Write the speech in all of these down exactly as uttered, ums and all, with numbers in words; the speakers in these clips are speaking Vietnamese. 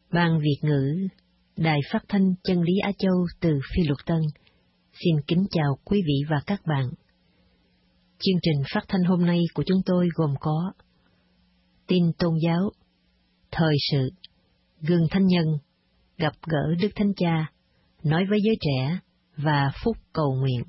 Ban Việt ngữ, Đài Phát thanh Chân lý Á Châu từ Phi Luật Tân, xin kính chào quý vị và các bạn. Chương trình phát thanh hôm nay của chúng tôi gồm có tin tôn giáo, thời sự, gương thánh nhân, gặp gỡ Đức Thánh Cha, nói với giới trẻ và phút cầu nguyện.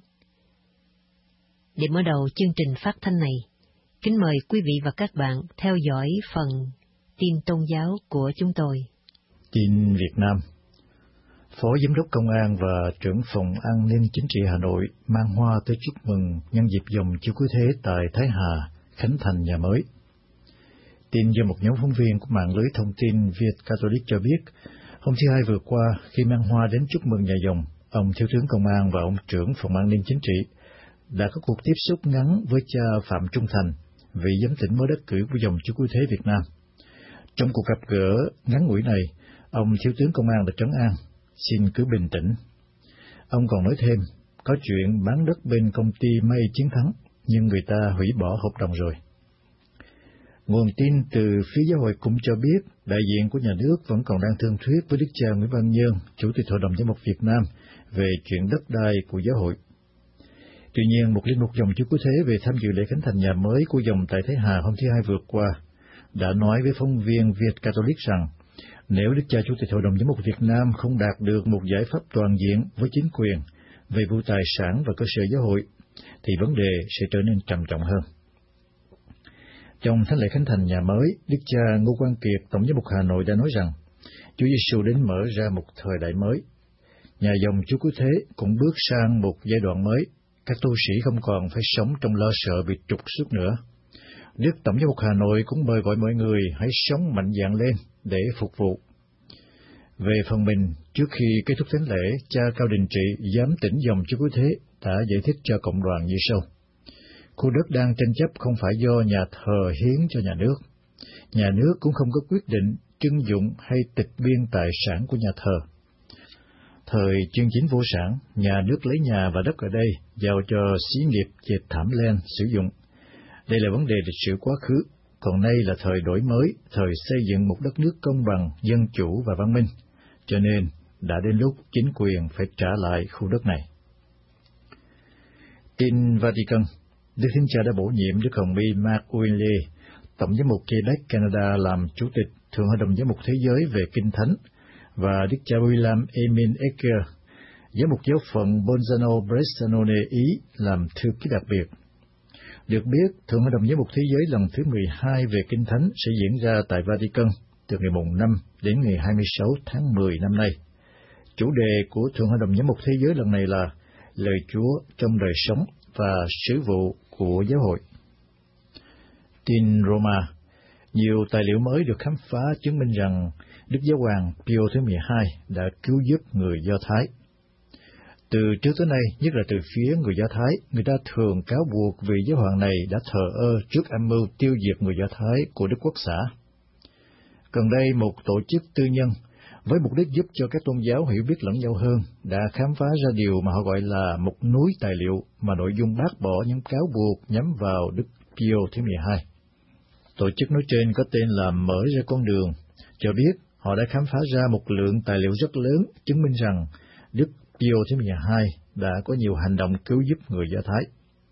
Để mở đầu chương trình phát thanh này, kính mời quý vị và các bạn theo dõi phần tin tôn giáo của chúng tôi. Tin Việt Nam. Phó Giám đốc Công an và trưởng phòng an ninh chính trị Hà Nội mang hoa tới chúc mừng nhân dịp dòng chiếu cuối thế tại Thái Hà, khánh thành nhà mới. Tin do một nhóm phóng viên của mạng lưới thông tin Việt Catholic cho biết, hôm thứ Hai vừa qua, khi mang hoa đến chúc mừng nhà dòng, ông Thiếu tướng Công an và ông trưởng phòng an ninh chính trị đã có cuộc tiếp xúc ngắn với cha Phạm Trung Thành, vị giám tỉnh mới đắc cử của dòng chiếu cuối thế Việt Nam. Trong cuộc gặp gỡ ngắn ngủi này, ông Thiếu tướng Công an đã trấn an, xin cứ bình tĩnh. Ông còn nói thêm, có chuyện bán đất bên công ty May Chiến Thắng, nhưng người ta hủy bỏ hợp đồng rồi. Nguồn tin từ phía giáo hội cũng cho biết, đại diện của nhà nước vẫn còn đang thương thuyết với Đức cha Nguyễn Văn Nhơn, Chủ tịch Hội đồng Giám mục Việt Nam, về chuyện đất đai của giáo hội. Tuy nhiên, một linh mục dòng chiếu cuối thế về tham dự lễ khánh thành nhà mới của dòng tại Thái Hà hôm thứ Hai vừa qua đã nói với phóng viên Việt Catholic rằng, nếu Đức cha Chủ tịch Hội đồng Giám mục Việt Nam không đạt được một giải pháp toàn diện với chính quyền về vụ tài sản và cơ sở giáo hội, thì vấn đề sẽ trở nên trầm trọng hơn. Trong thánh lễ khánh thành nhà mới, Đức cha Ngô Quang Kiệt, Tổng giám mục Hà Nội đã nói rằng, Chúa Giêsu đến mở ra một thời đại mới. Nhà dòng Chúa Cứu Thế cũng bước sang một giai đoạn mới. Các tu sĩ không còn phải sống trong lo sợ bị trục xuất nữa. Đức Tổng giám mục Hà Nội cũng mời gọi mọi người hãy sống mạnh dạn lên để phục vụ. Về phần mình, trước khi kết thúc thánh lễ, cha Cao Đình Trị, giám tỉnh dòng Chúa Cứu Thế, đã giải thích cho cộng đoàn như sau. Khu đất đang tranh chấp không phải do nhà thờ hiến cho nhà nước. Nhà nước cũng không có quyết định trưng dụng hay tịch biên tài sản của nhà thờ. Thời chuyên chính vô sản, nhà nước lấy nhà và đất ở đây giao cho xí nghiệp dệt thảm len sử dụng. Đây là vấn đề lịch sử quá khứ, còn nay là thời đổi mới, thời xây dựng một đất nước công bằng, dân chủ và văn minh. Cho nên, đã đến lúc chính quyền phải trả lại khu đất này. Tin Vatican. Đức Thánh Cha đã bổ nhiệm Đức Hồng Y Mark Winley, Tổng giám mục Quebec, Canada làm Chủ tịch Thượng Hội đồng Giám mục Thế giới về Kinh Thánh, và Đức cha William Emin Ecker, giám mục giáo phận Bolzano Bressanone Ý làm thư ký đặc biệt. Được biết, Thượng Hội đồng Giám mục Thế giới lần thứ mười hai về Kinh Thánh sẽ diễn ra tại Vatican từ ngày mùng năm đến ngày hai mươi sáu tháng mười năm nay. Chủ đề của Thượng Hội đồng Giám mục Thế giới lần này là Lời Chúa trong đời sống và sứ vụ của giáo hội. Tin Roma. Nhiều tài liệu mới được khám phá chứng minh rằng Đức Giáo hoàng Pio thứ mười hai đã cứu giúp người Do Thái. Từ trước tới nay, nhất là từ phía người Do Thái, người ta thường cáo buộc vị giáo hoàng này đã thờ ơ trước âm mưu tiêu diệt người Do Thái của Đức Quốc xã. Gần đây, một tổ chức tư nhân với mục đích giúp cho các tôn giáo hiểu biết lẫn nhau hơn đã khám phá ra điều mà họ gọi là một núi tài liệu mà nội dung bác bỏ những cáo buộc nhắm vào Đức Pio thứ mười hai. Tổ chức nói trên có tên là Mở ra con đường, cho biết họ đã khám phá ra một lượng tài liệu rất lớn chứng minh rằng Đức Pio thứ mười hai đã có nhiều hành động cứu giúp người Do Thái.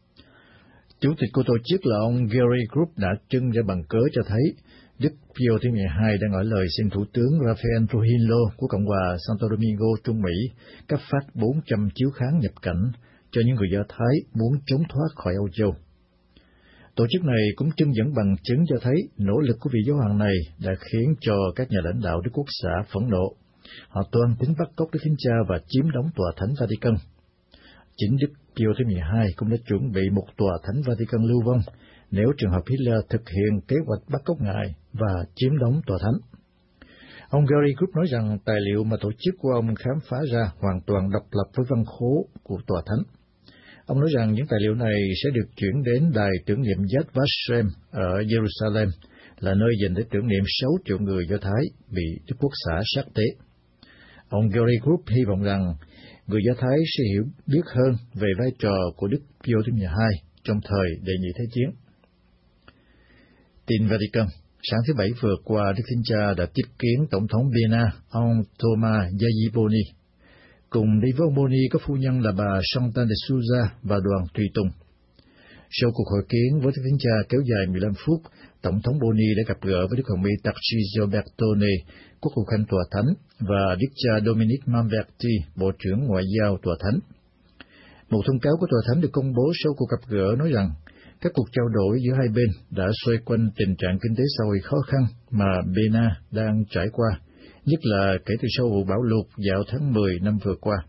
Chủ tịch của tổ chức là ông Gary Group đã trưng ra bằng cớ cho thấy Đức Pio thứ mười hai đã ngỏ lời xin Thủ tướng Rafael Trujillo của Cộng hòa Santo Domingo, Trung Mỹ, cấp phát bốn trăm chiếu kháng nhập cảnh cho những người Do Thái muốn trốn thoát khỏi Âu Châu. Tổ chức này cũng trưng dẫn bằng chứng cho thấy nỗ lực của vị giáo hoàng này đã khiến cho các nhà lãnh đạo Đức Quốc xã phẫn nộ. Họ toan tính bắt cóc Đức Thánh Cha và chiếm đóng tòa thánh Vatican. Chính Đức Pio thứ mười hai cũng đã chuẩn bị một tòa thánh Vatican lưu vong nếu trường hợp Hitler thực hiện kế hoạch bắt cóc ngài và chiếm đóng tòa thánh. Ông Gary Group nói rằng tài liệu mà tổ chức của ông khám phá ra hoàn toàn độc lập với văn khố của tòa thánh. Ông nói rằng những tài liệu này sẽ được chuyển đến đài tưởng niệm Yad Vashem ở Jerusalem, là nơi dành để tưởng niệm sáu triệu người Do Thái bị Đức Quốc xã sát tế. Ông Gary Group hy vọng rằng người Do Thái sẽ hiểu biết hơn về vai trò của Đức Pio thứ mười hai trong thời Đệ nhị Thế chiến. Tin Vatican. Sáng thứ Bảy vừa qua, Đức Thánh Cha đã tiếp kiến Tổng thống Benin, ông Thomas Yayiboni. Cùng đi với ông Boni có phu nhân là bà Chantal de Souza và đoàn tùy tùng. Sau cuộc hội kiến với Đức Thánh Cha kéo dài mười lăm phút, Tổng thống Boni đã gặp gỡ với Đức Hồng Y Tarcisio Bertone, Quốc vụ Khanh Tòa Thánh, và Đức cha Dominic Manverti, Bộ trưởng Ngoại giao Tòa Thánh. Một thông cáo của Tòa Thánh được công bố sau cuộc gặp gỡ nói rằng các cuộc trao đổi giữa hai bên đã xoay quanh tình trạng kinh tế xã hội khó khăn mà Benin đang trải qua, nhất là kể từ sau vụ bão lụt vào tháng mười năm vừa qua.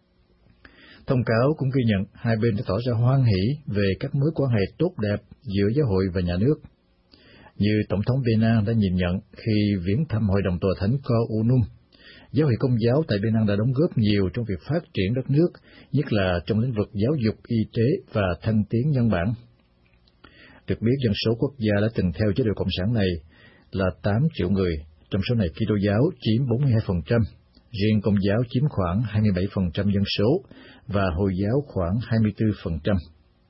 Thông cáo cũng ghi nhận hai bên đã tỏ ra hoan hỷ về các mối quan hệ tốt đẹp giữa giáo hội và nhà nước. Như Tổng thống Benin đã nhìn nhận khi viếng thăm Hội đồng Tòa Thánh Co Unum, giáo hội Công giáo tại Benin đã đóng góp nhiều trong việc phát triển đất nước, nhất là trong lĩnh vực giáo dục, y tế và thăng tiến nhân bản. Được biết, dân số quốc gia đã từng theo chế độ Cộng sản này là tám triệu người, trong số này Kitô giáo chiếm bốn mươi hai phần trăm, riêng Công giáo chiếm khoảng hai mươi bảy phần trăm dân số và Hồi giáo khoảng hai mươi bốn phần trăm.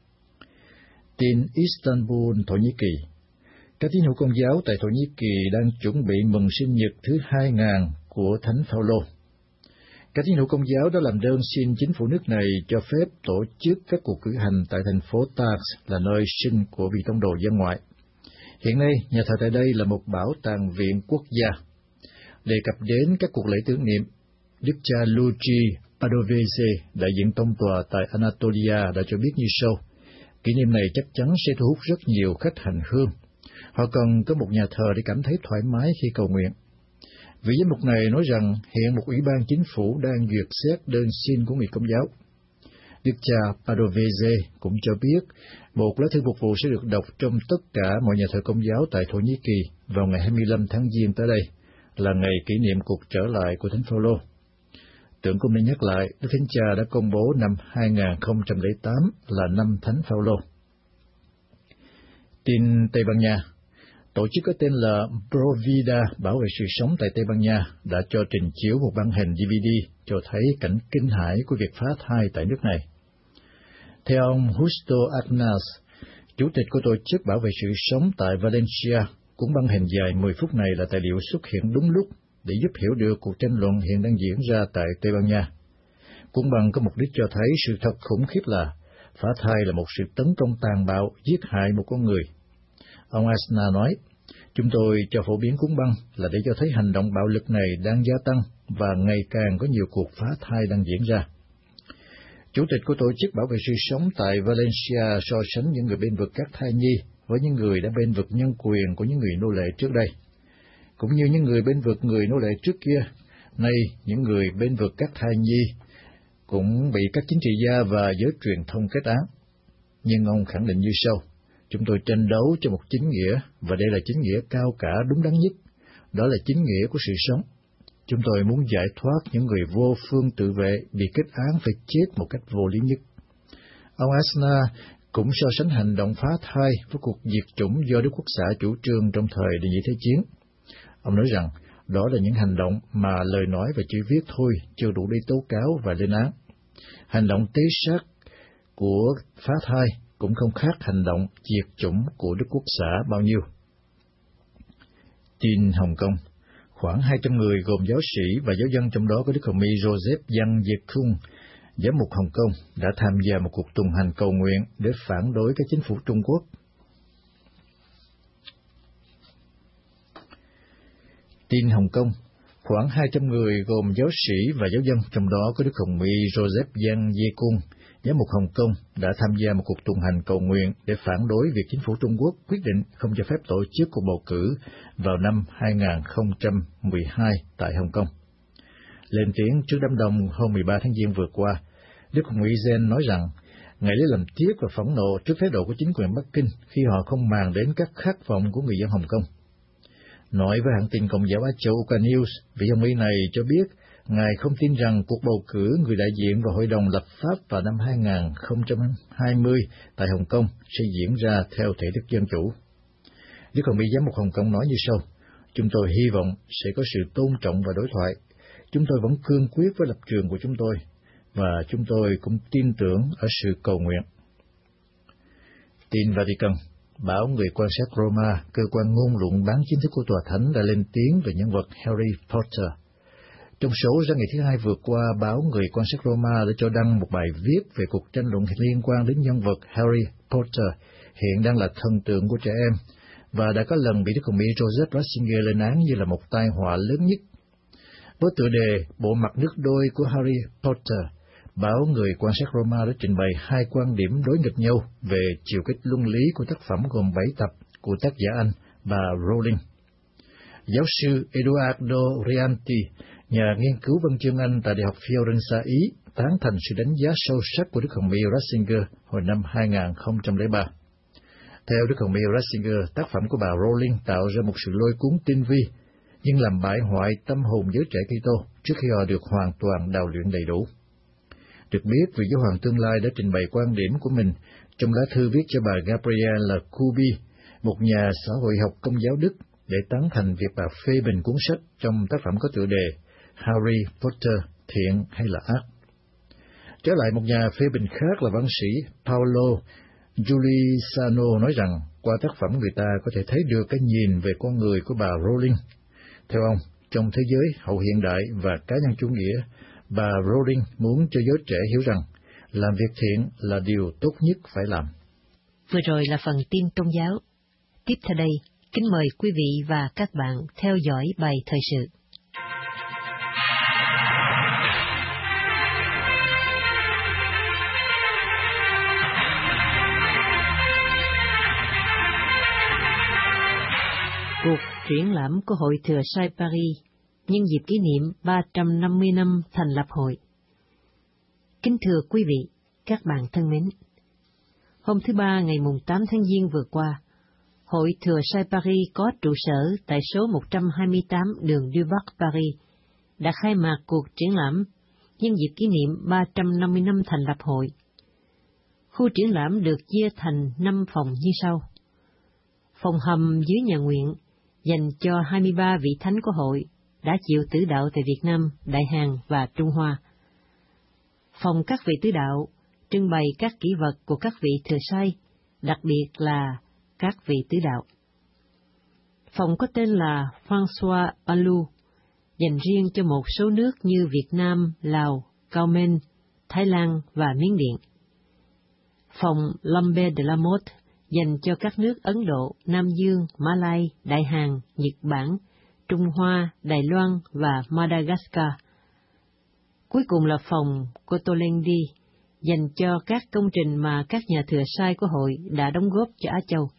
Tin Istanbul, Thổ Nhĩ Kỳ. Các tín hữu Công giáo tại Thổ Nhĩ Kỳ đang chuẩn bị mừng sinh nhật thứ hai nghìn của Thánh Phaolô. Các tín hữu Công giáo đã làm đơn xin chính phủ nước này cho phép tổ chức các cuộc cử hành tại thành phố Tars, là nơi sinh của vị tông đồ dân ngoại. Hiện nay, nhà thờ tại đây là một bảo tàng viện quốc gia. Đề cập đến các cuộc lễ tưởng niệm, Đức cha Luigi Padovese, đại diện tông tòa tại Anatolia, đã cho biết như sau: kỷ niệm này chắc chắn sẽ thu hút rất nhiều khách hành hương. Họ cần có một nhà thờ để cảm thấy thoải mái khi cầu nguyện. Vị giám mục này nói rằng hiện một ủy ban chính phủ đang duyệt xét đơn xin của người Công giáo. Đức cha Padovese cũng cho biết một lá thư mục vụ sẽ được đọc trong tất cả mọi nhà thờ Công giáo tại Thổ Nhĩ Kỳ vào ngày hai mươi lăm tháng Giêng tới đây, là ngày kỷ niệm cuộc trở lại của Thánh Phaolô. Tưởng cũng nên nhắc lại, Đức Thánh Cha đã công bố năm hai nghìn không trăm lẻ tám là năm Thánh Phaolô. Tin Tây Ban Nha. Tổ chức có tên là Provida bảo vệ sự sống tại Tây Ban Nha đã cho trình chiếu một băng hình đê vê đê cho thấy cảnh kinh hãi của việc phá thai tại nước này. Theo ông Justo Arnaz, chủ tịch của tổ chức bảo vệ sự sống tại Valencia, cuốn băng hình dài mười phút này là tài liệu xuất hiện đúng lúc để giúp hiểu được cuộc tranh luận hiện đang diễn ra tại Tây Ban Nha. Cuốn băng có mục đích cho thấy sự thật khủng khiếp là phá thai là một sự tấn công tàn bạo, giết hại một con người. Ông Asna nói, chúng tôi cho phổ biến cuốn băng là để cho thấy hành động bạo lực này đang gia tăng và ngày càng có nhiều cuộc phá thai đang diễn ra. Chủ tịch của tổ chức bảo vệ sự sống tại Valencia so sánh những người bên vực các thai nhi với những người đã bên vực nhân quyền của những người nô lệ trước đây. Cũng như những người bên vực người nô lệ trước kia, nay những người bên vực các thai nhi cũng bị các chính trị gia và giới truyền thông kết án. Nhưng ông khẳng định như sau: chúng tôi tranh đấu cho một chính nghĩa, và đây là chính nghĩa cao cả đúng đắn nhất, đó là chính nghĩa của sự sống. Chúng tôi muốn giải thoát những người vô phương tự vệ bị kết án phải chết một cách vô lý nhất. Ông Asna cũng so sánh hành động phá thai với cuộc diệt chủng do Đức Quốc xã chủ trương trong thời Đệ Nhị Thế Chiến. Ông nói rằng đó là những hành động mà lời nói và chữ viết thôi chưa đủ để tố cáo và lên án. Hành động tế sát của phá thai cũng không khác hành động diệt chủng của Đức Quốc xã bao nhiêu. Tin Hồng Kông. Khoảng hai trăm người gồm giáo sĩ và giáo dân, trong đó có Đức Hồng Y Joseph Yang Ye-kung, giám mục Hồng Kông, đã tham gia một cuộc tuần hành cầu nguyện để phản đối các chính phủ Trung Quốc. Tin Hồng Kông. Khoảng hai trăm người gồm giáo sĩ và giáo dân, trong đó có Đức Hồng Y Joseph Yang Ye-kung, giám mục Hồng Kông, đã tham gia một cuộc tuần hành cầu nguyện để phản đối việc chính phủ Trung Quốc quyết định không cho phép tổ chức cuộc bầu cử vào năm hai nghìn không trăm mười hai tại Hồng Kông. Lên tiếng trước đám đông hôm mười ba tháng Giêng vừa qua, Đức Hồng Y Gen nói rằng Ngài lấy làm tiếc và phẫn nộ trước thái độ của chính quyền Bắc Kinh khi họ không màng đến các khát vọng của người dân Hồng Kông. Nói với hãng tin Công giáo Á Châu Uka News, vị Hồng Y này cho biết Ngài không tin rằng cuộc bầu cử người đại diện và hội đồng lập pháp vào năm hai nghìn không trăm hai mươi tại Hồng Kông sẽ diễn ra theo thể thức dân chủ. Đức Hồng Y giám mục Hồng Kông nói như sau: chúng tôi hy vọng sẽ có sự tôn trọng và đối thoại. Chúng tôi vẫn cương quyết với lập trường của chúng tôi, và chúng tôi cũng tin tưởng ở sự cầu nguyện. Tin Vatican. báo người quan sát Roma, cơ quan ngôn luận bán chính thức của Tòa Thánh, đã lên tiếng về nhân vật Harry Potter. Trong số ra ngày thứ Hai vừa qua, báo người quan sát Roma đã cho đăng một bài viết về cuộc tranh luận liên quan đến nhân vật Harry Potter, hiện đang là thần tượng của trẻ em, và đã có lần bị Đức Hồng Y Joseph Ratzinger lên án như là một tai họa lớn nhất. Với tựa đề Bộ mặt nước đôi của Harry Potter, báo người quan sát Roma đã trình bày hai quan điểm đối nghịch nhau về chiều kích luân lý của tác phẩm gồm bảy tập của tác giả Anh bà Rowling. Giáo sư Eduardo Rianti, nhà nghiên cứu văn chương Anh tại Đại học Fiorenza, Ý, tán thành sự đánh giá sâu sắc của Đức Hồng Y Ratzinger hồi năm hai nghìn không trăm lẻ ba. Theo Đức Hồng Y Ratzinger, tác phẩm của bà Rowling tạo ra một sự lôi cuốn tinh vi, nhưng làm bại hoại tâm hồn giới trẻ Kitô trước khi họ được hoàn toàn đào luyện đầy đủ. Được biết, vị giáo hoàng tương lai đã trình bày quan điểm của mình trong lá thư viết cho bà Gabriella Kubi, một nhà xã hội học công giáo Đức, để tán thành việc bà phê bình cuốn sách trong tác phẩm có tựa đề Harry Potter, thiện hay là ác. Trở lại, một nhà phê bình khác là văn sĩ Paolo Giuliano nói rằng qua tác phẩm người ta có thể thấy được cái nhìn về con người của bà Rowling. Theo ông, trong thế giới hậu hiện đại và cá nhân chủ nghĩa, bà Rowling muốn cho giới trẻ hiểu rằng làm việc thiện là điều tốt nhất phải làm. Vừa rồi là phần tin tôn giáo. Tiếp theo đây, kính mời quý vị và các bạn theo dõi bài thời sự. Cuộc triển lãm của Hội Thừa Sai Paris nhân dịp kỷ niệm ba trăm năm mươi năm thành lập hội. Kính thưa quý vị, các bạn thân mến, hôm thứ Ba ngày tám tháng Giêng vừa qua, Hội Thừa Sai Paris có trụ sở tại số một trăm hai mươi tám đường Dubois, Paris, đã khai mạc cuộc triển lãm nhân dịp kỷ niệm ba trăm năm mươi năm thành lập hội. Khu triển lãm được chia thành năm phòng như sau. Phòng hầm dưới nhà nguyện dành cho hai mươi ba vị thánh của hội đã chịu tử đạo tại Việt Nam, Đại Hàn và Trung Hoa. Phòng các vị tứ đạo trưng bày các kỷ vật của các vị thừa sai, đặc biệt là các vị tứ đạo. Phòng có tên là François Palu, dành riêng cho một số nước như Việt Nam, Lào, Cao Men, Thái Lan và Miến Điện. Phòng Lambert de la Motte dành cho các nước Ấn Độ, Nam Dương, Mã Lai, Đại Hàn, Nhật Bản, Trung Hoa, Đài Loan và Madagascar. Cuối cùng là phòng Cotolengi, dành cho các công trình mà các nhà thừa sai của hội đã đóng góp cho Á Châu.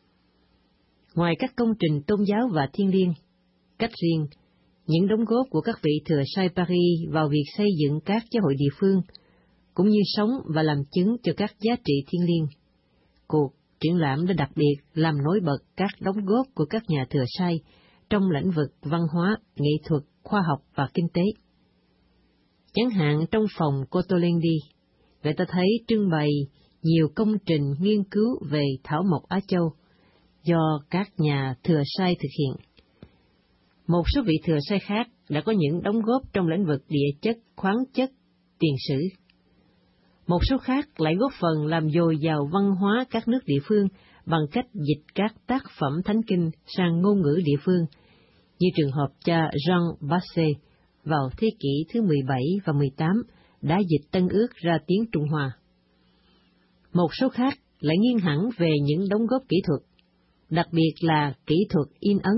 Ngoài các công trình tôn giáo và thiêng liêng, cách riêng, những đóng góp của các vị thừa sai Paris vào việc xây dựng các giáo hội địa phương, cũng như sống và làm chứng cho các giá trị thiêng liêng. Cuộc triển lãm đã đặc biệt làm nổi bật các đóng góp của các nhà thừa sai trong lĩnh vực văn hóa, nghệ thuật, khoa học và kinh tế. Chẳng hạn trong phòng Cotolengi, người ta thấy trưng bày nhiều công trình nghiên cứu về thảo mộc Á Châu do các nhà thừa sai thực hiện. Một số vị thừa sai khác đã có những đóng góp trong lĩnh vực địa chất, khoáng chất, tiền sử. Một số khác lại góp phần làm dồi dào văn hóa các nước địa phương bằng cách dịch các tác phẩm thánh kinh sang ngôn ngữ địa phương, như trường hợp cha Jean Basset vào thế kỷ thứ mười bảy và mười tám đã dịch Tân Ước ra tiếng Trung Hoa. Một số khác lại nghiêng hẳn về những đóng góp kỹ thuật, đặc biệt là kỹ thuật in ấn.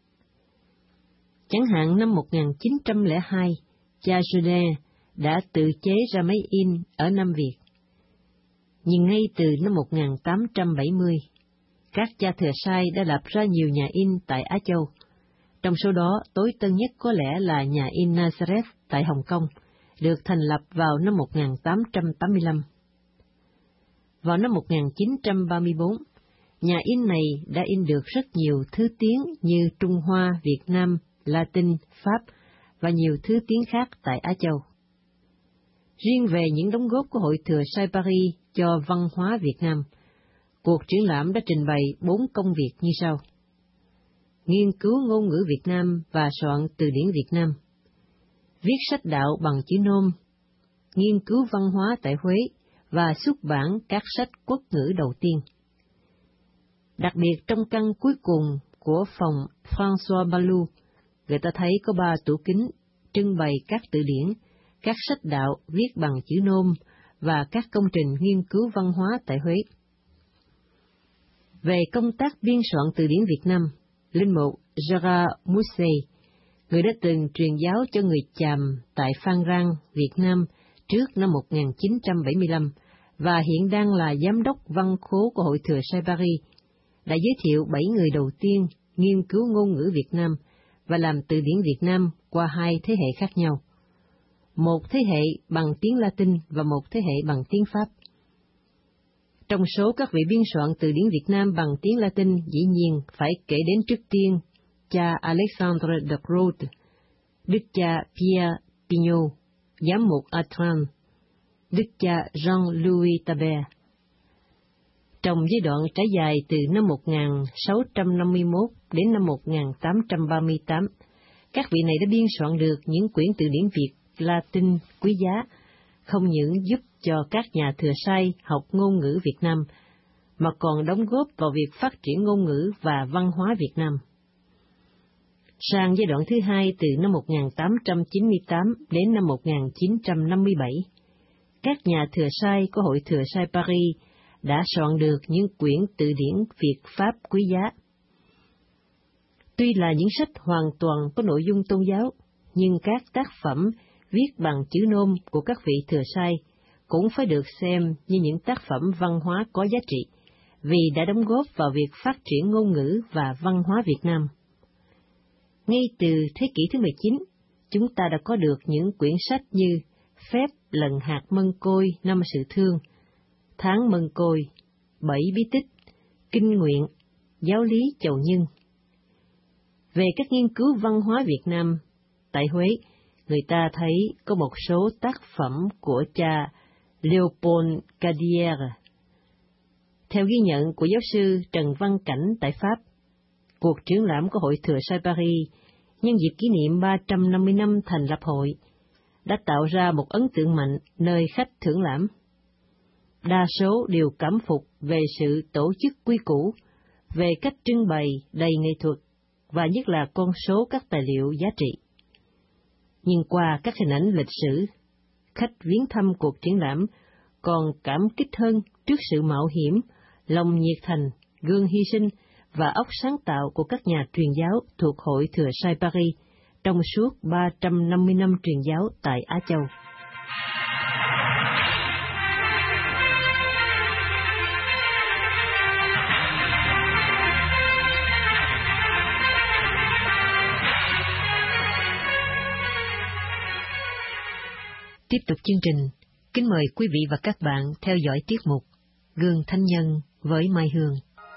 Chẳng hạn năm một nghìn chín trăm lẻ hai, cha Jordan đã tự chế ra máy in ở Nam Việt. Nhưng ngay từ năm một nghìn tám trăm bảy mươi, các cha thừa sai đã lập ra nhiều nhà in tại Á Châu. Trong số đó, tối tân nhất có lẽ là nhà in Nazareth tại Hồng Kông, được thành lập vào năm một nghìn tám trăm tám mươi lăm. Vào năm một nghìn chín trăm ba mươi bốn, nhà in này đã in được rất nhiều thứ tiếng như Trung Hoa, Việt Nam, Latin, Pháp và nhiều thứ tiếng khác tại Á Châu. Riêng về những đóng góp của Hội Thừa Sai Paris cho văn hóa Việt Nam, cuộc triển lãm đã trình bày bốn công việc như sau. Nghiên cứu ngôn ngữ Việt Nam và soạn từ điển Việt Nam, viết sách đạo bằng chữ nôm, nghiên cứu văn hóa tại Huế và xuất bản các sách quốc ngữ đầu tiên. Đặc biệt trong căn cuối cùng của phòng François Balou, người ta thấy có ba tủ kính trưng bày các từ điển, các sách đạo viết bằng chữ nôm và các công trình nghiên cứu văn hóa tại Huế. Về công tác biên soạn từ điển Việt Nam, linh mục Gerard Mousset, người đã từng truyền giáo cho người Chàm tại Phan Rang, Việt Nam trước năm một nghìn chín trăm bảy mươi lăm và hiện đang là giám đốc văn khố của Hội Thừa Sai Paris, đã giới thiệu bảy người đầu tiên nghiên cứu ngôn ngữ Việt Nam và làm từ điển Việt Nam qua hai thế hệ khác nhau. Một thế hệ bằng tiếng Latin và một thế hệ bằng tiếng Pháp. Trong số các vị biên soạn từ điển Việt Nam bằng tiếng Latin, dĩ nhiên phải kể đến trước tiên cha Alexandre de Groot, đức cha Pierre Pignot, giám mục Atran, đức cha Jean-Louis Tabert. Trong giai đoạn trải dài từ năm một nghìn sáu trăm năm mươi mốt đến năm một nghìn tám trăm ba mươi tám, các vị này đã biên soạn được những quyển từ điển Việt Latin quý giá, không những giúp cho các nhà thừa sai học ngôn ngữ Việt Nam, mà còn đóng góp vào việc phát triển ngôn ngữ và văn hóa Việt Nam. Sang giai đoạn thứ hai từ năm một nghìn tám trăm chín mươi tám đến năm một nghìn chín trăm năm mươi bảy, các nhà thừa sai của Hội Thừa Sai Paris đã soạn được những quyển từ điển Việt Pháp quý giá. Tuy là những sách hoàn toàn có nội dung tôn giáo, nhưng các tác phẩm viết bằng chữ nôm của các vị thừa sai cũng phải được xem như những tác phẩm văn hóa có giá trị, vì đã đóng góp vào việc phát triển ngôn ngữ và văn hóa Việt Nam. Ngay từ thế kỷ thứ mười chín, chúng ta đã có được những quyển sách như Phép lần hạt mân côi năm sự thương, Tháng mân côi, Bảy bí tích, Kinh nguyện, Giáo lý chầu nhân. Về các nghiên cứu văn hóa Việt Nam, tại Huế, người ta thấy có một số tác phẩm của cha Léopold Cadière. Theo ghi nhận của giáo sư Trần Văn Cảnh tại Pháp, cuộc triển lãm của Hội Thừa Sai Paris nhân dịp kỷ niệm ba trăm năm mươi năm thành lập hội đã tạo ra một ấn tượng mạnh nơi khách thưởng lãm. Đa số đều cảm phục về sự tổ chức quy củ, về cách trưng bày đầy nghệ thuật và nhất là con số các tài liệu giá trị. Nhưng qua các hình ảnh lịch sử, khách viếng thăm cuộc triển lãm còn cảm kích hơn trước sự mạo hiểm, lòng nhiệt thành, gương hy sinh và óc sáng tạo của các nhà truyền giáo thuộc Hội Thừa Sai Paris trong suốt ba trăm năm mươi năm truyền giáo tại Á Châu. Tiếp tục chương trình, kính mời quý vị và các bạn theo dõi tiết mục Gương Thánh Nhân với Mai Hương.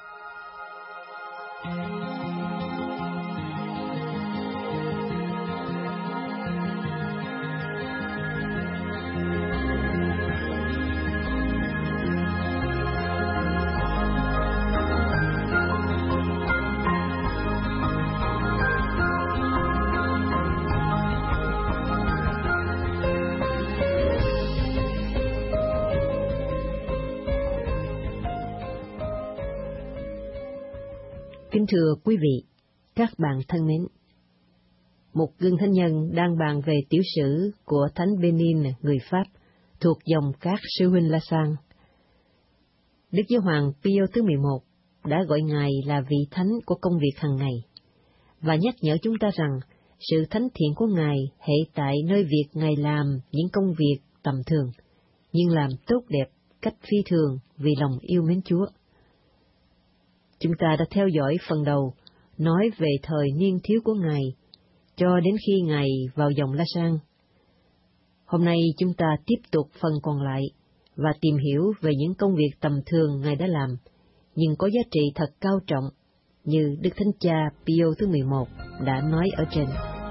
Kính thưa quý vị, các bạn thân mến, một gương thánh nhân đang bàn về tiểu sử của Thánh Benin người Pháp thuộc dòng các sư huynh La Sang. Đức Giáo hoàng Pio thứ mười một đã gọi Ngài là vị thánh của công việc hàng ngày, và nhắc nhở chúng ta rằng sự thánh thiện của Ngài hệ tại nơi việc Ngài làm những công việc tầm thường, nhưng làm tốt đẹp cách phi thường vì lòng yêu mến Chúa. Chúng ta đã theo dõi phần đầu, nói về thời niên thiếu của Ngài, cho đến khi Ngài vào dòng La Sang. Hôm nay chúng ta tiếp tục phần còn lại, và tìm hiểu về những công việc tầm thường Ngài đã làm, nhưng có giá trị thật cao trọng, như Đức Thánh Cha Pio thứ mười một đã nói ở trên.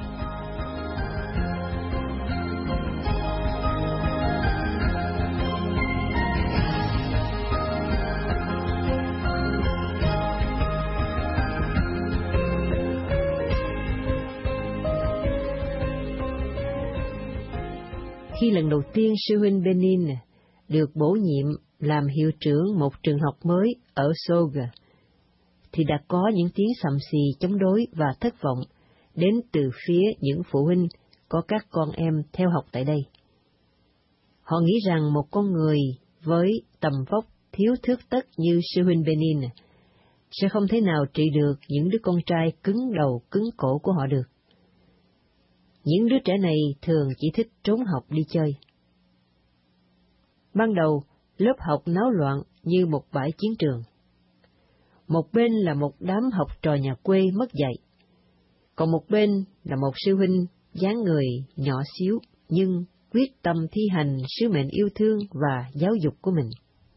Khi lần đầu tiên sư huynh Benin được bổ nhiệm làm hiệu trưởng một trường học mới ở Soga, thì đã có những tiếng sầm xì chống đối và thất vọng đến từ phía những phụ huynh có các con em theo học tại đây. Họ nghĩ rằng một con người với tầm vóc thiếu thước tất như sư huynh Benin sẽ không thể nào trị được những đứa con trai cứng đầu cứng cổ của họ được. Những đứa trẻ này thường chỉ thích trốn học đi chơi. Ban đầu, lớp học náo loạn như một bãi chiến trường. Một bên là một đám học trò nhà quê mất dạy, còn một bên là một sư huynh dáng người nhỏ xíu nhưng quyết tâm thi hành sứ mệnh yêu thương và giáo dục của mình.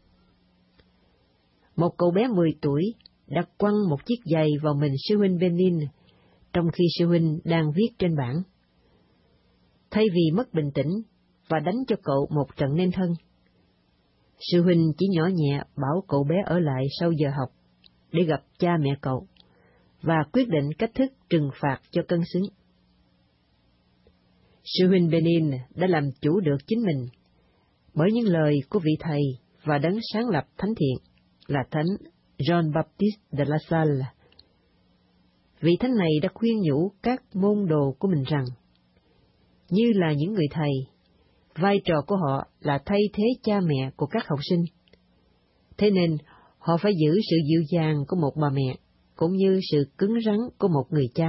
Một cậu bé mười tuổi đã quăng một chiếc giày vào mình sư huynh Benin, trong khi sư huynh đang viết trên bảng. Thay vì mất bình tĩnh và đánh cho cậu một trận nên thân, sư huynh chỉ nhỏ nhẹ bảo cậu bé ở lại sau giờ học để gặp cha mẹ cậu và quyết định cách thức trừng phạt cho cân xứng. Sư huynh Benin đã làm chủ được chính mình bởi những lời của vị thầy và đấng sáng lập thánh thiện là thánh John Baptiste de La Salle. Vị thánh này đã khuyên nhủ các môn đồ của mình rằng, như là những người thầy, vai trò của họ là thay thế cha mẹ của các học sinh. Thế nên, họ phải giữ sự dịu dàng của một bà mẹ, cũng như sự cứng rắn của một người cha.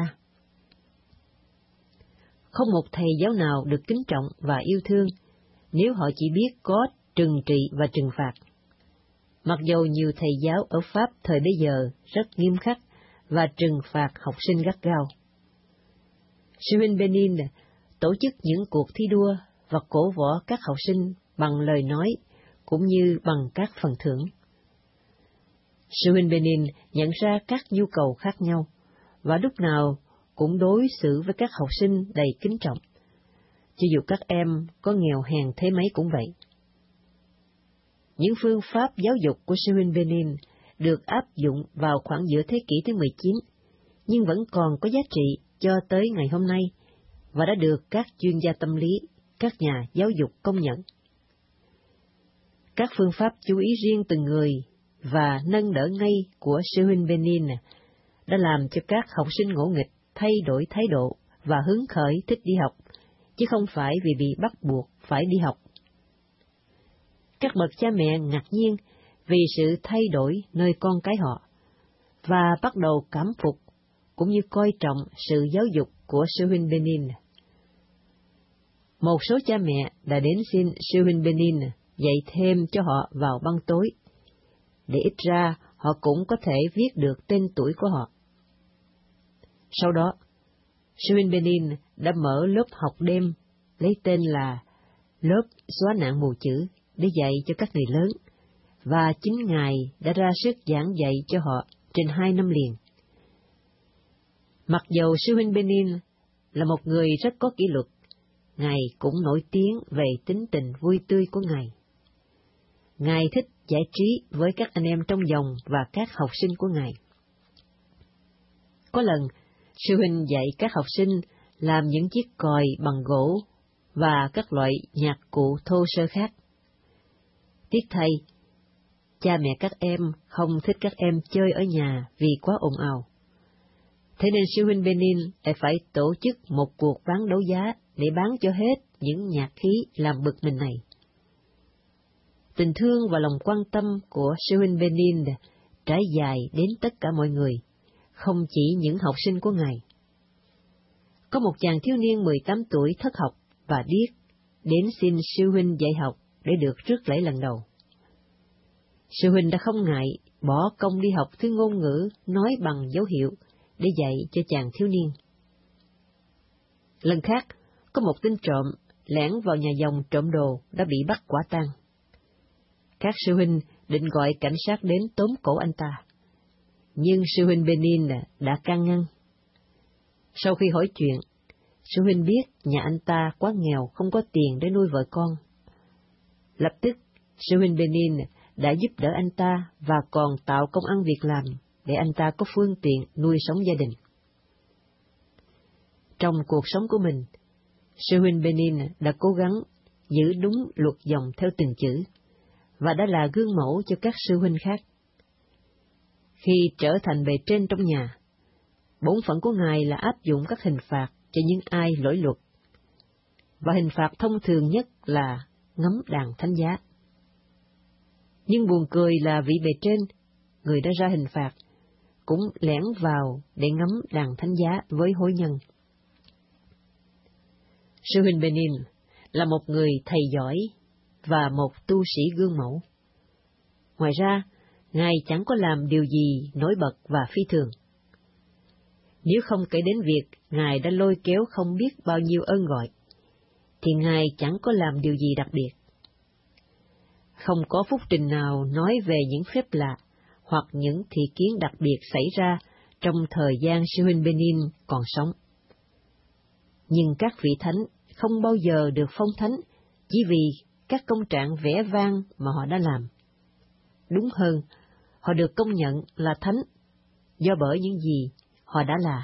Không một thầy giáo nào được kính trọng và yêu thương nếu họ chỉ biết có trừng trị và trừng phạt. Mặc dầu nhiều thầy giáo ở Pháp thời bấy giờ rất nghiêm khắc và trừng phạt học sinh gắt gao. Sư huynh Benin tổ chức những cuộc thi đua và cổ võ các học sinh bằng lời nói cũng như bằng các phần thưởng. Sư huynh Benin nhận ra các nhu cầu khác nhau và lúc nào cũng đối xử với các học sinh đầy kính trọng, cho dù các em có nghèo hèn thế mấy cũng vậy. Những phương pháp giáo dục của sư huynh Benin được áp dụng vào khoảng giữa thế kỷ thứ mười chín, nhưng vẫn còn có giá trị cho tới ngày hôm nay và đã được các chuyên gia tâm lý, các nhà giáo dục công nhận. Các phương pháp chú ý riêng từng người và nâng đỡ ngay của sư huynh Benin đã làm cho các học sinh ngỗ nghịch thay đổi thái độ và hứng khởi thích đi học, chứ không phải vì bị bắt buộc phải đi học. Các bậc cha mẹ ngạc nhiên vì sự thay đổi nơi con cái họ, và bắt đầu cảm phục cũng như coi trọng sự giáo dục của sư huynh Benin. Một số cha mẹ đã đến xin sư huynh Benin dạy thêm cho họ vào băng tối, để ít ra họ cũng có thể viết được tên tuổi của họ. Sau đó, sư huynh Benin đã mở lớp học đêm lấy tên là lớp xóa nạn mù chữ để dạy cho các người lớn, và chính Ngài đã ra sức giảng dạy cho họ trên hai năm liền. Mặc dầu sư huynh Benin là một người rất có kỷ luật, Ngài cũng nổi tiếng về tính tình vui tươi của Ngài. Ngài thích giải trí với các anh em trong dòng và các học sinh của Ngài. Có lần, sư huynh dạy các học sinh làm những chiếc còi bằng gỗ và các loại nhạc cụ thô sơ khác. Tiếc thay, cha mẹ các em không thích các em chơi ở nhà vì quá ồn ào. Thế nên sư huynh Benin lại phải tổ chức một cuộc bán đấu giá để bán cho hết những nhạc khí làm bực mình này. Tình thương và lòng quan tâm của sư huynh Benin trải dài đến tất cả mọi người, không chỉ những học sinh của Ngài. Có một chàng thiếu niên mười tám tuổi thất học và điếc đến xin sư huynh dạy học để được rước lễ lần đầu. Sư huynh đã không ngại bỏ công đi học thứ ngôn ngữ nói bằng dấu hiệu để dạy cho chàng thiếu niên. Lần khác, có một tên trộm lẻn vào nhà dòng trộm đồ đã bị bắt quả tang. Các sư huynh định gọi cảnh sát đến tóm cổ anh ta, nhưng sư huynh Benin đã can ngăn. Sau khi hỏi chuyện, sư huynh biết nhà anh ta quá nghèo không có tiền để nuôi vợ con. Lập tức, sư huynh Benin đã giúp đỡ anh ta và còn tạo công ăn việc làm để anh ta có phương tiện nuôi sống gia đình. Trong cuộc sống của mình, sư huynh Benin đã cố gắng giữ đúng luật dòng theo từng chữ, và đã là gương mẫu cho các sư huynh khác. Khi trở thành bề trên trong nhà, bổn phận của Ngài là áp dụng các hình phạt cho những ai lỗi luật, và hình phạt thông thường nhất là ngắm đàn thánh giá. Nhưng buồn cười là vị bề trên, người đã ra hình phạt, cũng lẻn vào để ngắm đàn thánh giá với hối nhân. Sư huynh Benin là một người thầy giỏi và một tu sĩ gương mẫu. Ngoài ra, Ngài chẳng có làm điều gì nổi bật và phi thường. Nếu không kể đến việc Ngài đã lôi kéo không biết bao nhiêu ơn gọi, thì Ngài chẳng có làm điều gì đặc biệt. Không có phúc trình nào nói về những phép lạ hoặc những thị kiến đặc biệt xảy ra trong thời gian sư huynh Benin còn sống. Nhưng các vị thánh không bao giờ được phong thánh chỉ vì các công trạng vẻ vang mà họ đã làm. Đúng hơn, họ được công nhận là thánh do bởi những gì họ đã là.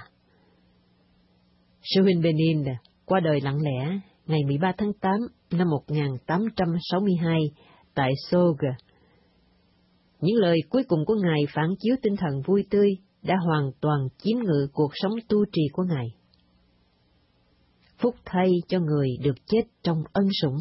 Sư huynh Benin qua đời lặng lẽ ngày mười ba tháng tám năm một nghìn tám trăm sáu mươi hai tại Sorgue. Những lời cuối cùng của Ngài phản chiếu tinh thần vui tươi đã hoàn toàn chiếm ngự cuộc sống tu trì của Ngài. Phúc thay cho người được chết trong ân sủng.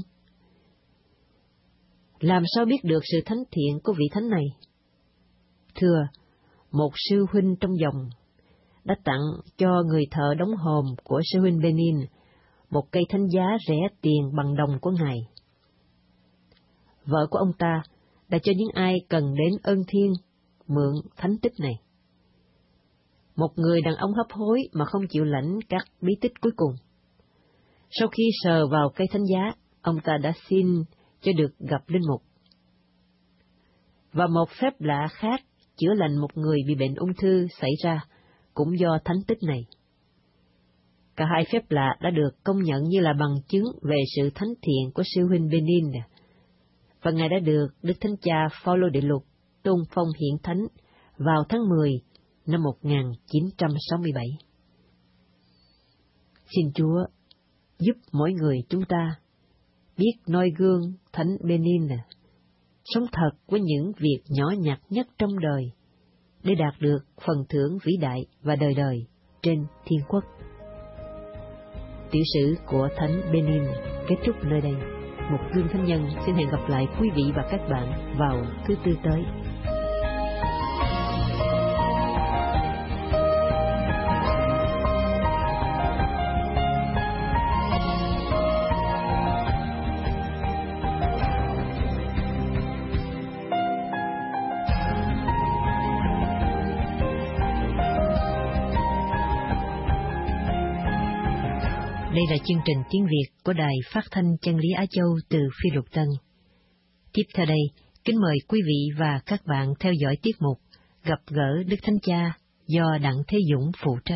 Làm sao biết được sự thánh thiện của vị thánh này? Thưa, một sư huynh trong dòng đã tặng cho người thợ đóng hòm của sư huynh Benin một cây thánh giá rẻ tiền bằng đồng của Ngài. Vợ của ông ta đã cho những ai cần đến ơn thiên mượn thánh tích này. Một người đàn ông hấp hối mà không chịu lãnh các bí tích cuối cùng. Sau khi sờ vào cây thánh giá, ông ta đã xin cho được gặp linh mục. Và một phép lạ khác chữa lành một người bị bệnh ung thư xảy ra cũng do thánh tích này. Cả hai phép lạ đã được công nhận như là bằng chứng về sự thánh thiện của sư huynh Benin, và Ngài đã được Đức Thánh Cha Phaolô Đệ Lục tôn phong hiển thánh vào tháng mười năm một nghìn chín trăm sáu mươi bảy. Xin Chúa giúp mỗi người chúng ta biết noi gương thánh Benin, sống thật với những việc nhỏ nhặt nhất trong đời, để đạt được phần thưởng vĩ đại và đời đời trên thiên quốc. Tiểu sử của thánh Benin kết thúc nơi đây. Một gương thánh nhân xin hẹn gặp lại quý vị và các bạn vào thứ tư tới. Đây là chương trình tiếng Việt của Đài Phát thanh Chân lý Á Châu từ Phi Luật Tân. Tiếp theo đây, kính mời quý vị và các bạn theo dõi tiết mục Gặp gỡ Đức Thánh Cha do Đặng Thế Dũng phụ trách.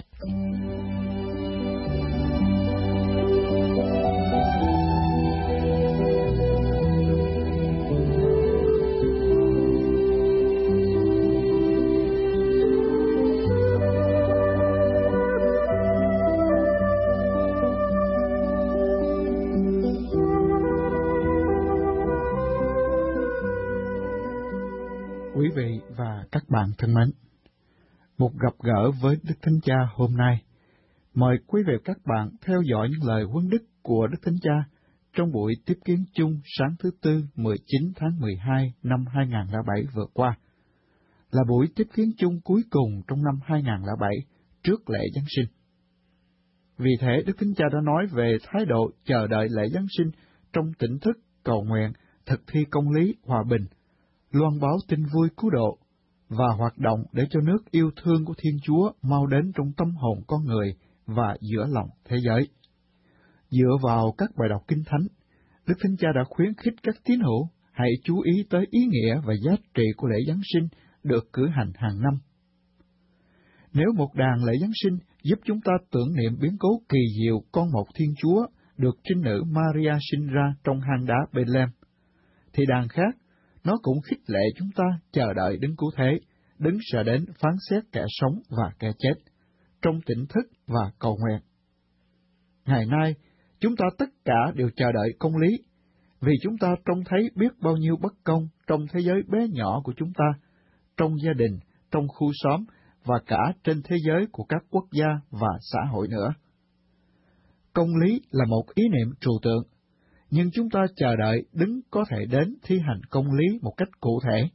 Quý vị và các bạn thân mến, một gặp gỡ với Đức Thánh Cha hôm nay, mời quý vị và các bạn theo dõi những lời huấn đức của Đức Thánh Cha trong buổi tiếp kiến chung sáng thứ Tư mười chín tháng mười hai năm hai nghìn không trăm lẻ bảy vừa qua, là buổi tiếp kiến chung cuối cùng trong năm hai nghìn không trăm lẻ bảy trước lễ Giáng sinh. Vì thế, Đức Thánh Cha đã nói về thái độ chờ đợi lễ Giáng sinh trong tỉnh thức, cầu nguyện, thực thi công lý, hòa bình, loan báo tin vui cứu độ, và hoạt động để cho nước yêu thương của Thiên Chúa mau đến trong tâm hồn con người và giữa lòng thế giới. Dựa vào các bài đọc Kinh Thánh, Đức Thánh Cha đã khuyến khích các tín hữu hãy chú ý tới ý nghĩa và giá trị của lễ Giáng sinh được cử hành hàng năm. Nếu một đàn lễ Giáng sinh giúp chúng ta tưởng niệm biến cố kỳ diệu con một Thiên Chúa được trinh nữ Maria sinh ra trong hang đá Bethlehem, thì đàn khác nó cũng khích lệ chúng ta chờ đợi Đấng Cứu Thế, Đấng sẽ đến phán xét kẻ sống và kẻ chết, trong tỉnh thức và cầu nguyện. Ngày nay, chúng ta tất cả đều chờ đợi công lý, vì chúng ta trông thấy biết bao nhiêu bất công trong thế giới bé nhỏ của chúng ta, trong gia đình, trong khu xóm và cả trên thế giới của các quốc gia và xã hội nữa. Công lý là một ý niệm trừu tượng, nhưng chúng ta chờ đợi đấng có thể đến thi hành công lý một cách cụ thể.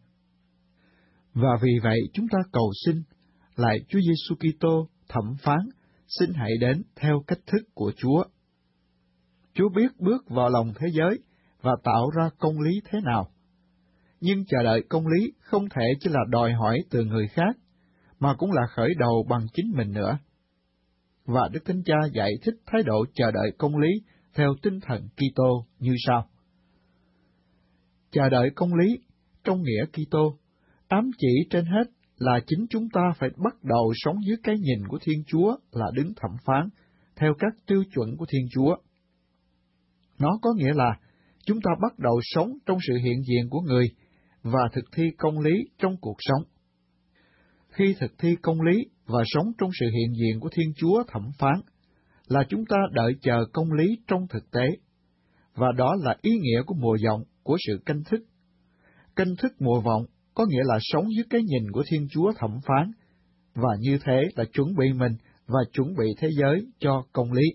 Và vì vậy chúng ta cầu xin, lại Chúa Giêsu Kitô thẩm phán, xin hãy đến theo cách thức của Chúa. Chúa biết bước vào lòng thế giới và tạo ra công lý thế nào. Nhưng chờ đợi công lý không thể chỉ là đòi hỏi từ người khác, mà cũng là khởi đầu bằng chính mình nữa. Và Đức Thánh Cha giải thích thái độ chờ đợi công lý theo tinh thần Kitô như sau. Chờ đợi công lý, trong nghĩa Kitô, ám chỉ trên hết là chính chúng ta phải bắt đầu sống dưới cái nhìn của Thiên Chúa là đứng thẩm phán, theo các tiêu chuẩn của Thiên Chúa. Nó có nghĩa là chúng ta bắt đầu sống trong sự hiện diện của người và thực thi công lý trong cuộc sống. Khi thực thi công lý và sống trong sự hiện diện của Thiên Chúa thẩm phán, là chúng ta đợi chờ công lý trong thực tế, và đó là ý nghĩa của mùa vọng của sự canh thức. Canh thức mùa vọng có nghĩa là sống dưới cái nhìn của Thiên Chúa thẩm phán, và như thế là chuẩn bị mình và chuẩn bị thế giới cho công lý.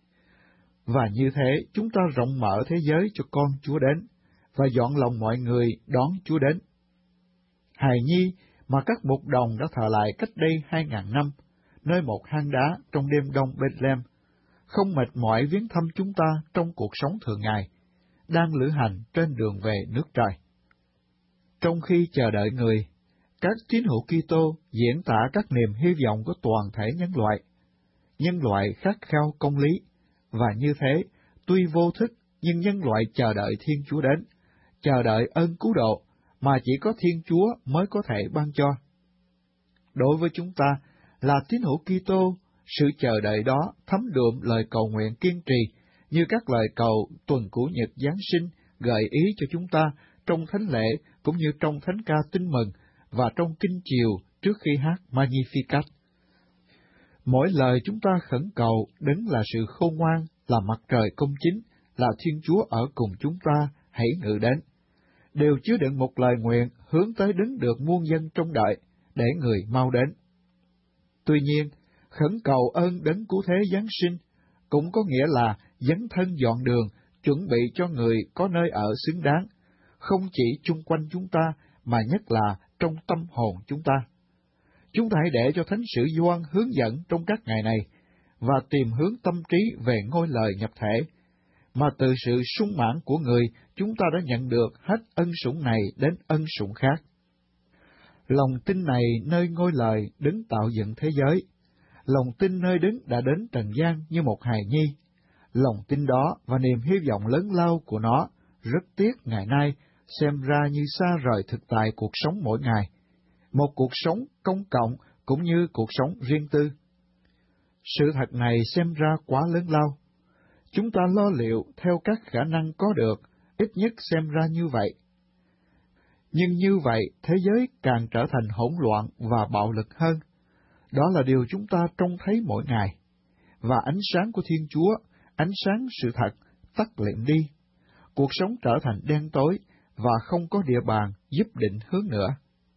Và như thế chúng ta rộng mở thế giới cho con Chúa đến, và dọn lòng mọi người đón Chúa đến. Hài nhi mà các mục đồng đã thờ lại cách đây hai ngàn năm, nơi một hang đá trong đêm đông Bethlehem, không mệt mỏi viếng thăm chúng ta trong cuộc sống thường ngày, đang lữ hành trên đường về nước trời. Trong khi chờ đợi người, các tín hữu Kitô diễn tả các niềm hy vọng của toàn thể nhân loại. Nhân loại khát khao công lý, và như thế, tuy vô thức, nhưng nhân loại chờ đợi Thiên Chúa đến, chờ đợi ơn cứu độ, mà chỉ có Thiên Chúa mới có thể ban cho. Đối với chúng ta, là tín hữu Kitô, sự chờ đợi đó thấm đượm lời cầu nguyện kiên trì, như các lời cầu tuần cũ nhật Giáng sinh gợi ý cho chúng ta trong thánh lễ cũng như trong thánh ca tin mừng và trong kinh chiều trước khi hát Magnificat. Mỗi lời chúng ta khẩn cầu đấng là sự khôn ngoan, là mặt trời công chính, là Thiên Chúa ở cùng chúng ta, hãy ngự đến, đều chứa đựng một lời nguyện hướng tới đấng được muôn dân trông đợi, để người mau đến. Tuy nhiên, khẩn cầu ơn đấng cứu thế Giáng sinh cũng có nghĩa là dấn thân dọn đường, chuẩn bị cho người có nơi ở xứng đáng, không chỉ chung quanh chúng ta, mà nhất là trong tâm hồn chúng ta. Chúng ta hãy để cho Thánh Sử Gioan hướng dẫn trong các ngày này, và tìm hướng tâm trí về ngôi lời nhập thể, mà từ sự sung mãn của người, chúng ta đã nhận được hết ân sủng này đến ân sủng khác. Lòng tin này nơi ngôi lời đấng tạo dựng thế giới, lòng tin nơi đấng đã đến trần gian như một hài nhi. Lòng tin đó và niềm hy vọng lớn lao của nó, rất tiếc ngày nay xem ra như xa rời thực tại cuộc sống mỗi ngày, một cuộc sống công cộng cũng như cuộc sống riêng tư. Sự thật này xem ra quá lớn lao. Chúng ta lo liệu theo các khả năng có được, ít nhất xem ra như vậy. Nhưng như vậy, thế giới càng trở thành hỗn loạn và bạo lực hơn. Đó là điều chúng ta trông thấy mỗi ngày. Và ánh sáng của Thiên Chúa, ánh sáng sự thật, tắt lịm đi. Cuộc sống trở thành đen tối và không có địa bàn giúp định hướng nữa.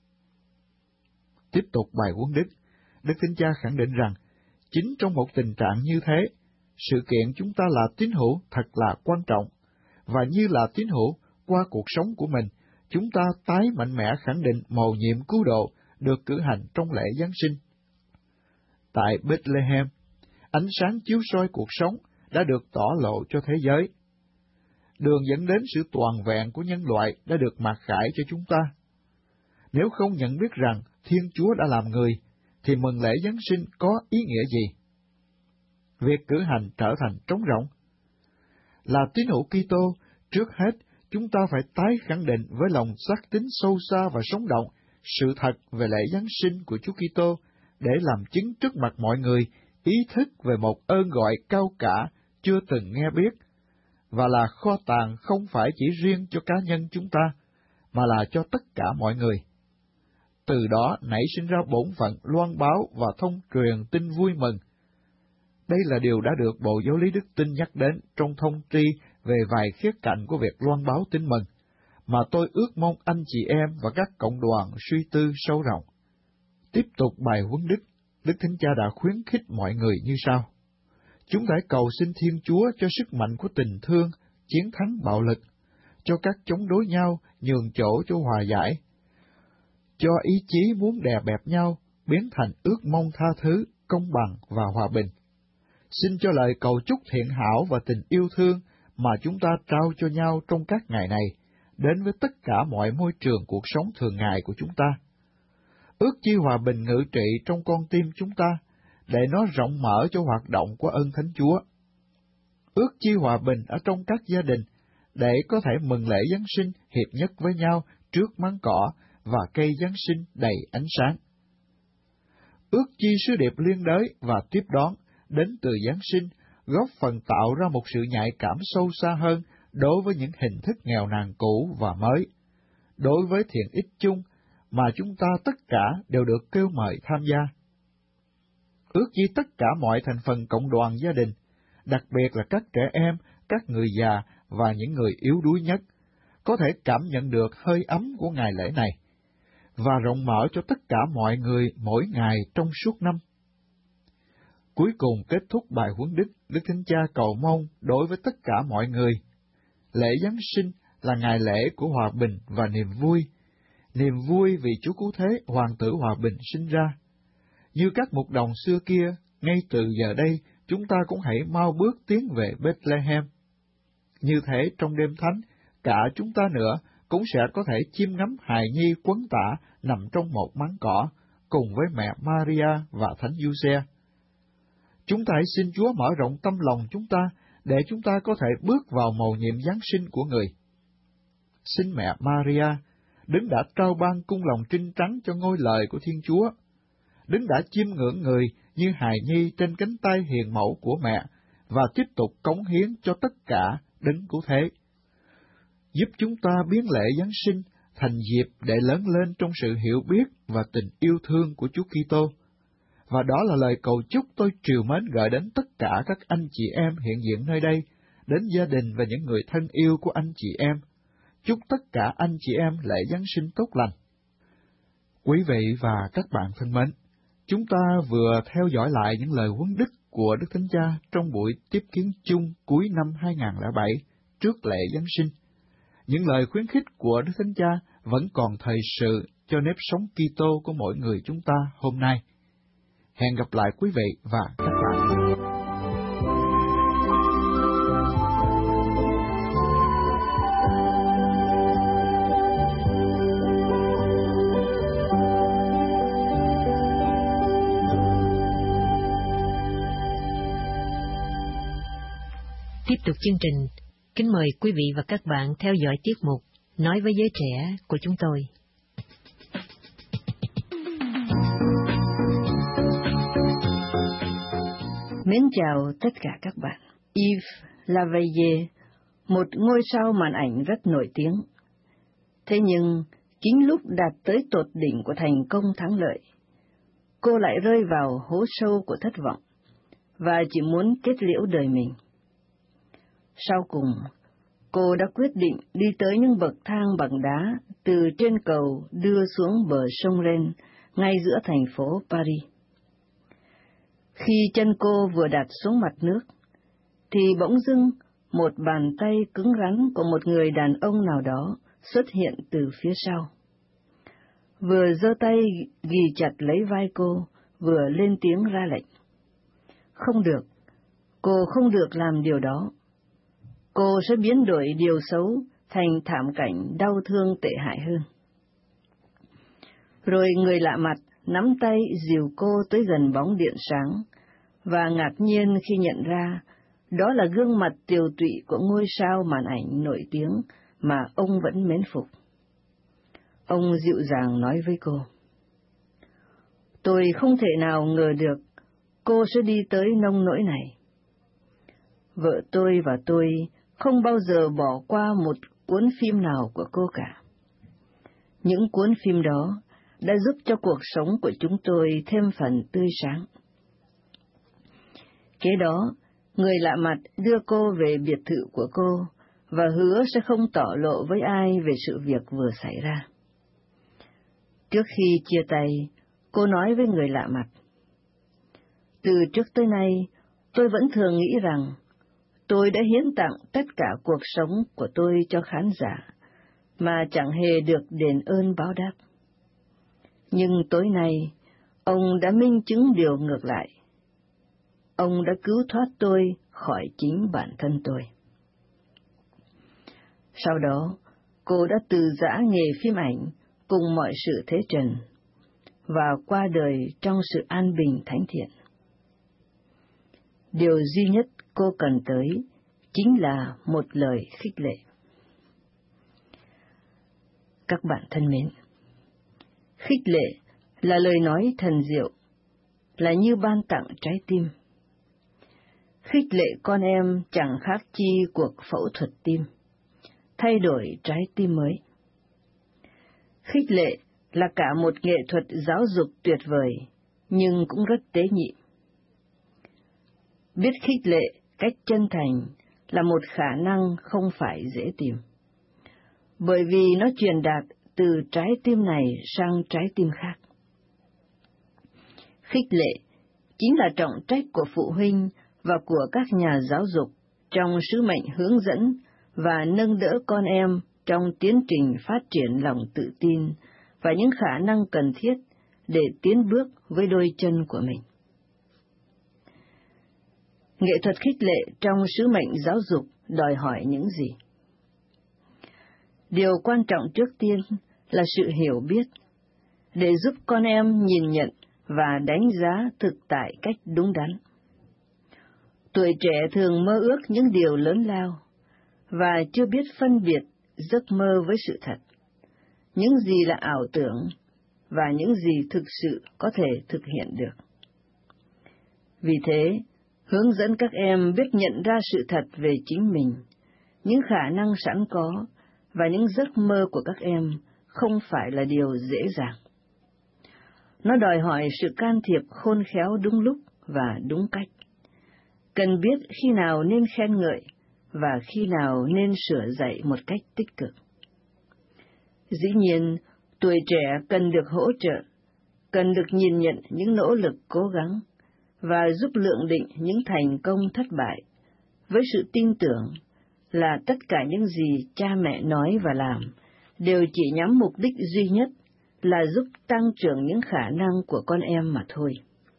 Tiếp tục bài huấn đức, Đức Thánh Cha khẳng định rằng, chính trong một tình trạng như thế, sự kiện chúng ta là tín hữu thật là quan trọng, và như là tín hữu, qua cuộc sống của mình, chúng ta tái mạnh mẽ khẳng định mầu nhiệm cứu độ được cử hành trong lễ Giáng sinh. Tại Bethlehem, ánh sáng chiếu soi cuộc sống đã được tỏ lộ cho thế giới. Đường dẫn đến sự toàn vẹn của nhân loại đã được mặc khải cho chúng ta. Nếu không nhận biết rằng Thiên Chúa đã làm người, thì mừng lễ Giáng sinh có ý nghĩa gì? Việc cử hành trở thành trống rỗng. Là tín hữu Kitô, trước hết chúng ta phải tái khẳng định với lòng xác tín sâu xa và sống động sự thật về lễ Giáng sinh của Chúa Kitô, để làm chứng trước mặt mọi người ý thức về một ơn gọi cao cả chưa từng nghe biết, và là kho tàng không phải chỉ riêng cho cá nhân chúng ta, mà là cho tất cả mọi người. Từ đó nảy sinh ra bổn phận loan báo và thông truyền tin vui mừng. Đây là điều đã được Bộ Giáo lý Đức Tin nhắc đến trong thông tri về vài khía cạnh của việc loan báo tin mừng, mà tôi ước mong anh chị em và các cộng đoàn suy tư sâu rộng. Tiếp tục bài huấn đức, Đức Thánh Cha đã khuyến khích mọi người như sau. Chúng ta cầu xin Thiên Chúa cho sức mạnh của tình thương chiến thắng bạo lực, cho các chống đối nhau nhường chỗ cho hòa giải, cho ý chí muốn đè bẹp nhau biến thành ước mong tha thứ, công bằng và hòa bình. Xin cho lời cầu chúc thiện hảo và tình yêu thương mà chúng ta trao cho nhau trong các ngày này đến với tất cả mọi môi trường cuộc sống thường ngày của chúng ta. Ước chi hòa bình ngự trị trong con tim chúng ta, để nó rộng mở cho hoạt động của ơn Thánh Chúa. Ước chi hòa bình ở trong các gia đình, để có thể mừng lễ Giáng sinh hiệp nhất với nhau trước máng cỏ và cây Giáng sinh đầy ánh sáng. Ước chi sứ điệp liên đới và tiếp đón đến từ Giáng sinh góp phần tạo ra một sự nhạy cảm sâu xa hơn đối với những hình thức nghèo nàn cũ và mới, đối với thiện ích chung mà chúng ta tất cả đều được kêu mời tham gia. Ước chi tất cả mọi thành phần cộng đoàn gia đình, đặc biệt là các trẻ em, các người già và những người yếu đuối nhất, có thể cảm nhận được hơi ấm của ngày lễ này, và rộng mở cho tất cả mọi người mỗi ngày trong suốt năm. Cuối cùng kết thúc bài huấn đức, Đức Thánh Cha cầu mong đối với tất cả mọi người. Lễ Giáng sinh là ngày lễ của hòa bình và niềm vui, niềm vui vì Chúa Cứu Thế, Hoàng tử hòa bình sinh ra. Như các mục đồng xưa kia, ngay từ giờ đây, chúng ta cũng hãy mau bước tiến về Bethlehem. Như thế trong đêm thánh, cả chúng ta nữa cũng sẽ có thể chiêm ngắm hài nhi quấn tả nằm trong một máng cỏ, cùng với mẹ Maria và Thánh Giuse. Chúng ta hãy xin Chúa mở rộng tâm lòng chúng ta, để chúng ta có thể bước vào mầu nhiệm Giáng sinh của người. Xin mẹ Maria, Đấng đã trao ban cung lòng trinh trắng cho ngôi lời của Thiên Chúa, Đấng đã chiêm ngưỡng người như hài nhi trên cánh tay hiền mẫu của mẹ, và tiếp tục cống hiến cho tất cả Đấng Cứu Thế. Giúp chúng ta biến lễ Giáng sinh thành dịp để lớn lên trong sự hiểu biết và tình yêu thương của Chúa Kitô. Và đó là lời cầu chúc tôi trìu mến gửi đến tất cả các anh chị em hiện diện nơi đây, đến gia đình và những người thân yêu của anh chị em. Chúc tất cả anh chị em lễ Giáng sinh tốt lành. Quý vị và các bạn thân mến, chúng ta vừa theo dõi lại những lời huấn đức của Đức Thánh Cha trong buổi tiếp kiến chung cuối năm hai không không bảy, trước lễ Giáng sinh. Những lời khuyến khích của Đức Thánh Cha vẫn còn thời sự cho nếp sống Kitô của mỗi người chúng ta hôm nay. Hẹn gặp lại quý vị và các bạn. Tiếp tục chương trình, kính mời quý vị và các bạn theo dõi tiết mục Nói với giới trẻ của chúng tôi. Mến chào tất cả các bạn. Yves Laveye, một ngôi sao màn ảnh rất nổi tiếng. Thế nhưng, chính lúc đạt tới tột đỉnh của thành công thắng lợi, cô lại rơi vào hố sâu của thất vọng, và chỉ muốn kết liễu đời mình. Sau cùng, cô đã quyết định đi tới những bậc thang bằng đá từ trên cầu đưa xuống bờ sông Ren, ngay giữa thành phố Paris. Khi chân cô vừa đặt xuống mặt nước, thì bỗng dưng một bàn tay cứng rắn của một người đàn ông nào đó xuất hiện từ phía sau. Vừa giơ tay ghì chặt lấy vai cô, vừa lên tiếng ra lệnh. Không được, cô không được làm điều đó. Cô sẽ biến đổi điều xấu thành thảm cảnh đau thương tệ hại hơn. Rồi người lạ mặt nắm tay dìu cô tới gần bóng điện sáng, và ngạc nhiên khi nhận ra đó là gương mặt tiều tụy của ngôi sao màn ảnh nổi tiếng mà ông vẫn mến phục. Ông dịu dàng nói với cô: Tôi không thể nào ngờ được cô sẽ đi tới nông nỗi này. Vợ tôi và tôi không bao giờ bỏ qua một cuốn phim nào của cô cả. Những cuốn phim đó đã giúp cho cuộc sống của chúng tôi thêm phần tươi sáng. Kế đó, người lạ mặt đưa cô về biệt thự của cô và hứa sẽ không tỏ lộ với ai về sự việc vừa xảy ra. Trước khi chia tay, Cô nói với người lạ mặt: Từ trước tới nay, tôi vẫn thường nghĩ rằng tôi đã hiến tặng tất cả cuộc sống của tôi cho khán giả, mà chẳng hề được đền ơn báo đáp. Nhưng tối nay, ông đã minh chứng điều ngược lại. Ông đã cứu thoát tôi khỏi chính bản thân tôi. Sau đó, cô đã từ giã nghề phim ảnh cùng mọi sự thế trần, và qua đời trong sự an bình thánh thiện. Điều duy nhất cô cần tới chính là một lời khích lệ. Các bạn thân mến, khích lệ là lời nói thần diệu, là như ban tặng trái tim. Khích lệ con em chẳng khác chi cuộc phẫu thuật tim, thay đổi trái tim mới. Khích lệ là cả một nghệ thuật giáo dục tuyệt vời, nhưng cũng rất tế nhị. Biết khích lệ cách chân thành là một khả năng không phải dễ tìm, bởi vì nó truyền đạt từ trái tim này sang trái tim khác. Khích lệ chính là trọng trách của phụ huynh và của các nhà giáo dục trong sứ mệnh hướng dẫn và nâng đỡ con em trong tiến trình phát triển lòng tự tin và những khả năng cần thiết để tiến bước với đôi chân của mình. Nghệ thuật khích lệ trong sứ mệnh giáo dục đòi hỏi những gì? Điều quan trọng trước tiên là sự hiểu biết, để giúp con em nhìn nhận và đánh giá thực tại cách đúng đắn. Tuổi trẻ thường mơ ước những điều lớn lao, và chưa biết phân biệt giấc mơ với sự thật, những gì là ảo tưởng, và những gì thực sự có thể thực hiện được. Vì thế, hướng dẫn các em biết nhận ra sự thật về chính mình, những khả năng sẵn có, và những giấc mơ của các em không phải là điều dễ dàng. Nó đòi hỏi sự can thiệp khôn khéo đúng lúc và đúng cách. Cần biết khi nào nên khen ngợi và khi nào nên sửa dạy một cách tích cực. Dĩ nhiên, tuổi trẻ cần được hỗ trợ, cần được nhìn nhận những nỗ lực cố gắng và giúp lượng định những thành công thất bại, với sự tin tưởng là tất cả những gì cha mẹ nói và làm đều chỉ nhắm mục đích duy nhất là giúp tăng trưởng những khả năng của con em mà thôi.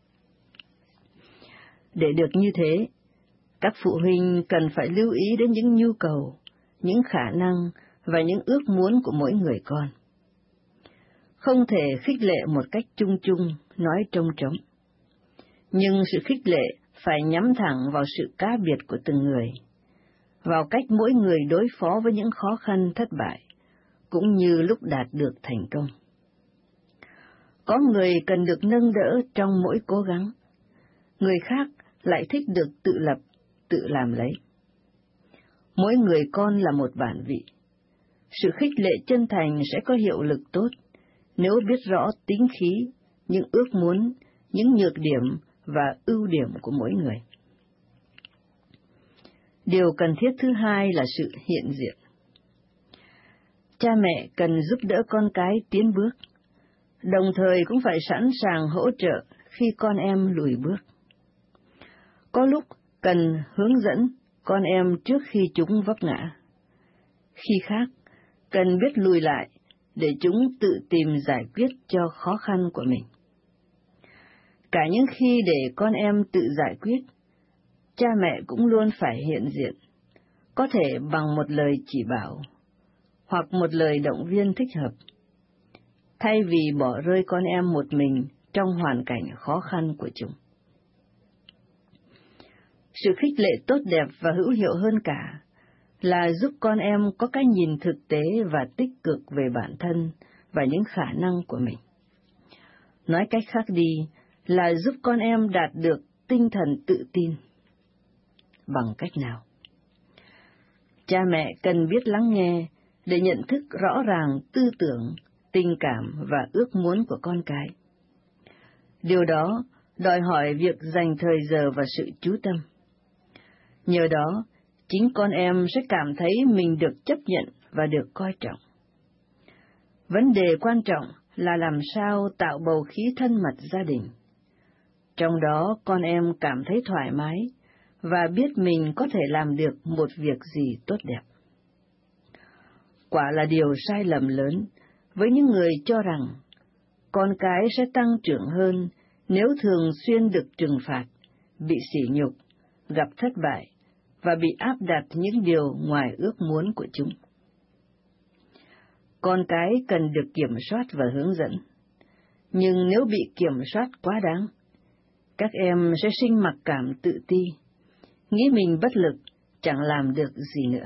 Để được như thế, các phụ huynh cần phải lưu ý đến những nhu cầu, những khả năng và những ước muốn của mỗi người con. Không thể khích lệ một cách chung chung, nói trông trống. Nhưng sự khích lệ phải nhắm thẳng vào sự cá biệt của từng người, vào cách mỗi người đối phó với những khó khăn thất bại, cũng như lúc đạt được thành công. Có người cần được nâng đỡ trong mỗi cố gắng, người khác lại thích được tự lập, tự làm lấy. Mỗi người con là một bản vị. Sự khích lệ chân thành sẽ có hiệu lực tốt nếu biết rõ tính khí, những ước muốn, những nhược điểm và ưu điểm của mỗi người. Điều cần thiết thứ hai là sự hiện diện. Cha mẹ cần giúp đỡ con cái tiến bước, đồng thời cũng phải sẵn sàng hỗ trợ khi con em lùi bước. Có lúc cần hướng dẫn con em trước khi chúng vấp ngã. Khi khác, cần biết lùi lại để chúng tự tìm giải quyết cho khó khăn của mình. Cả những khi để con em tự giải quyết, cha mẹ cũng luôn phải hiện diện, có thể bằng một lời chỉ bảo, hoặc một lời động viên thích hợp, thay vì bỏ rơi con em một mình trong hoàn cảnh khó khăn của chúng. Sự khích lệ tốt đẹp và hữu hiệu hơn cả là giúp con em có cái nhìn thực tế và tích cực về bản thân và những khả năng của mình. Nói cách khác đi là giúp con em đạt được tinh thần tự tin. Bằng cách nào? Cha mẹ cần biết lắng nghe để nhận thức rõ ràng tư tưởng, tình cảm và ước muốn của con cái. Điều đó đòi hỏi việc dành thời giờ và sự chú tâm. Nhờ đó, chính con em sẽ cảm thấy mình được chấp nhận và được coi trọng. Vấn đề quan trọng là làm sao tạo bầu khí thân mật gia đình. Trong đó con em cảm thấy thoải mái và biết mình có thể làm được một việc gì tốt đẹp. Quả là điều sai lầm lớn với những người cho rằng con cái sẽ tăng trưởng hơn nếu thường xuyên được trừng phạt, bị sỉ nhục, gặp thất bại và bị áp đặt những điều ngoài ước muốn của chúng. Con cái cần được kiểm soát và hướng dẫn, nhưng nếu bị kiểm soát quá đáng, các em sẽ sinh mặc cảm tự ti, nghĩ mình bất lực, chẳng làm được gì nữa.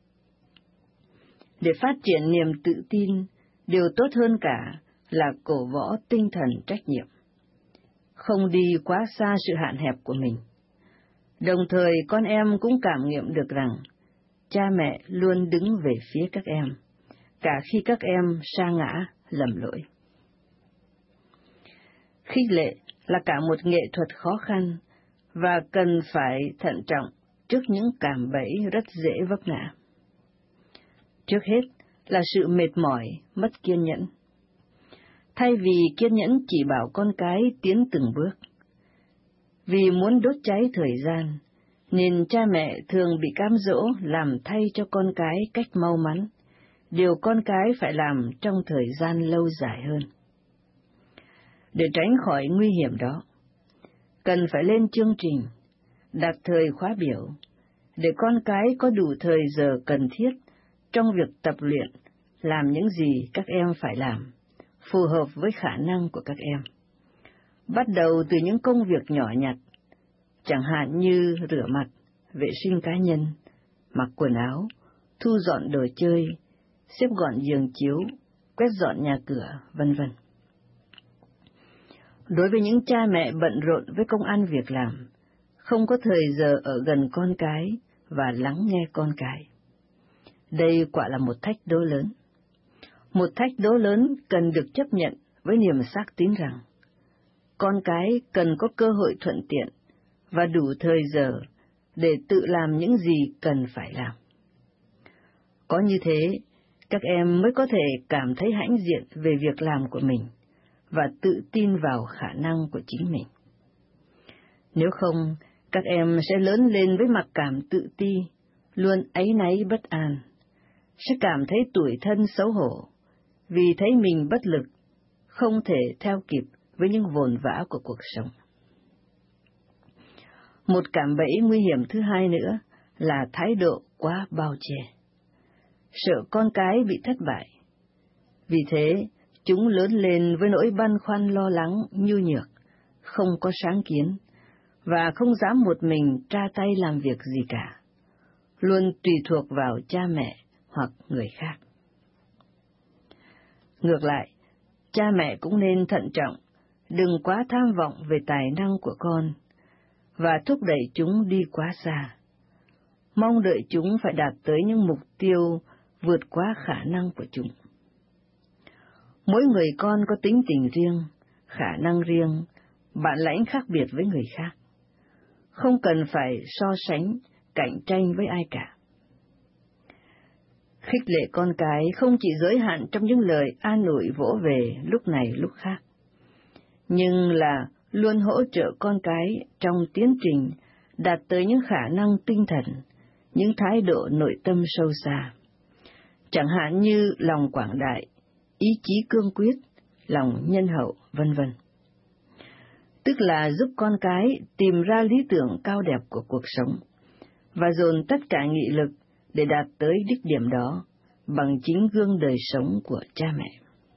Để phát triển niềm tự tin, điều tốt hơn cả là cổ võ tinh thần trách nhiệm, không đi quá xa sự hạn hẹp của mình. Đồng thời con em cũng cảm nghiệm được rằng cha mẹ luôn đứng về phía các em, cả khi các em sa ngã, lầm lỗi. Khích lệ là cả một nghệ thuật khó khăn và cần phải thận trọng trước những cạm bẫy rất dễ vấp ngã. Trước hết là sự mệt mỏi, mất kiên nhẫn. Thay vì kiên nhẫn chỉ bảo con cái tiến từng bước, vì muốn đốt cháy thời gian, nên cha mẹ thường bị cám dỗ làm thay cho con cái cách mau mắn, điều con cái phải làm trong thời gian lâu dài hơn. Để tránh khỏi nguy hiểm đó, cần phải lên chương trình, đặt thời khóa biểu, để con cái có đủ thời giờ cần thiết trong việc tập luyện, làm những gì các em phải làm, phù hợp với khả năng của các em. Bắt đầu từ những công việc nhỏ nhặt, chẳng hạn như rửa mặt, vệ sinh cá nhân, mặc quần áo, thu dọn đồ chơi, xếp gọn giường chiếu, quét dọn nhà cửa, vân vân. Đối với những cha mẹ bận rộn với công ăn việc làm, không có thời giờ ở gần con cái và lắng nghe con cái, đây quả là một thách đố lớn. Một thách đố lớn cần được chấp nhận với niềm xác tín rằng con cái cần có cơ hội thuận tiện và đủ thời giờ để tự làm những gì cần phải làm. Có như thế, các em mới có thể cảm thấy hãnh diện về việc làm của mình và tự tin vào khả năng của chính mình. Nếu không, các em sẽ lớn lên với mặc cảm tự ti, luôn áy náy bất an, sẽ cảm thấy tủi thân xấu hổ, vì thấy mình bất lực, không thể theo kịp với những vồn vã của cuộc sống. Một cạm bẫy nguy hiểm thứ hai nữa là thái độ quá bao che, sợ con cái bị thất bại. Vì thế, chúng lớn lên với nỗi băn khoăn lo lắng, nhu nhược, không có sáng kiến, và không dám một mình tra tay làm việc gì cả, luôn tùy thuộc vào cha mẹ hoặc người khác. Ngược lại, cha mẹ cũng nên thận trọng, đừng quá tham vọng về tài năng của con, và thúc đẩy chúng đi quá xa, mong đợi chúng phải đạt tới những mục tiêu vượt quá khả năng của chúng. Mỗi người con có tính tình riêng, khả năng riêng, bản lãnh khác biệt với người khác, không cần phải so sánh, cạnh tranh với ai cả. Khích lệ con cái không chỉ giới hạn trong những lời an ủi vỗ về lúc này lúc khác, nhưng là luôn hỗ trợ con cái trong tiến trình đạt tới những khả năng tinh thần, những thái độ nội tâm sâu xa, chẳng hạn như lòng quảng đại, ý chí cương quyết, lòng nhân hậu, vân vân. Tức là giúp con cái tìm ra lý tưởng cao đẹp của cuộc sống và dồn tất cả nghị lực để đạt tới đích điểm đó bằng chính gương đời sống của cha mẹ.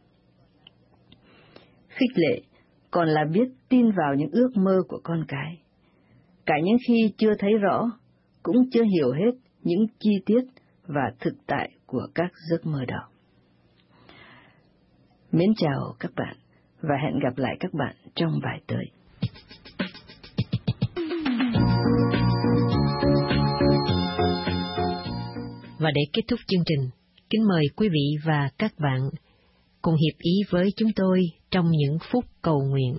Khích lệ còn là biết tin vào những ước mơ của con cái, cả những khi chưa thấy rõ, cũng chưa hiểu hết những chi tiết và thực tại của các giấc mơ đó. Mến chào các bạn và hẹn gặp lại các bạn trong bài tới. Và để kết thúc chương trình, kính mời quý vị và các bạn cùng hiệp ý với chúng tôi trong những phút cầu nguyện.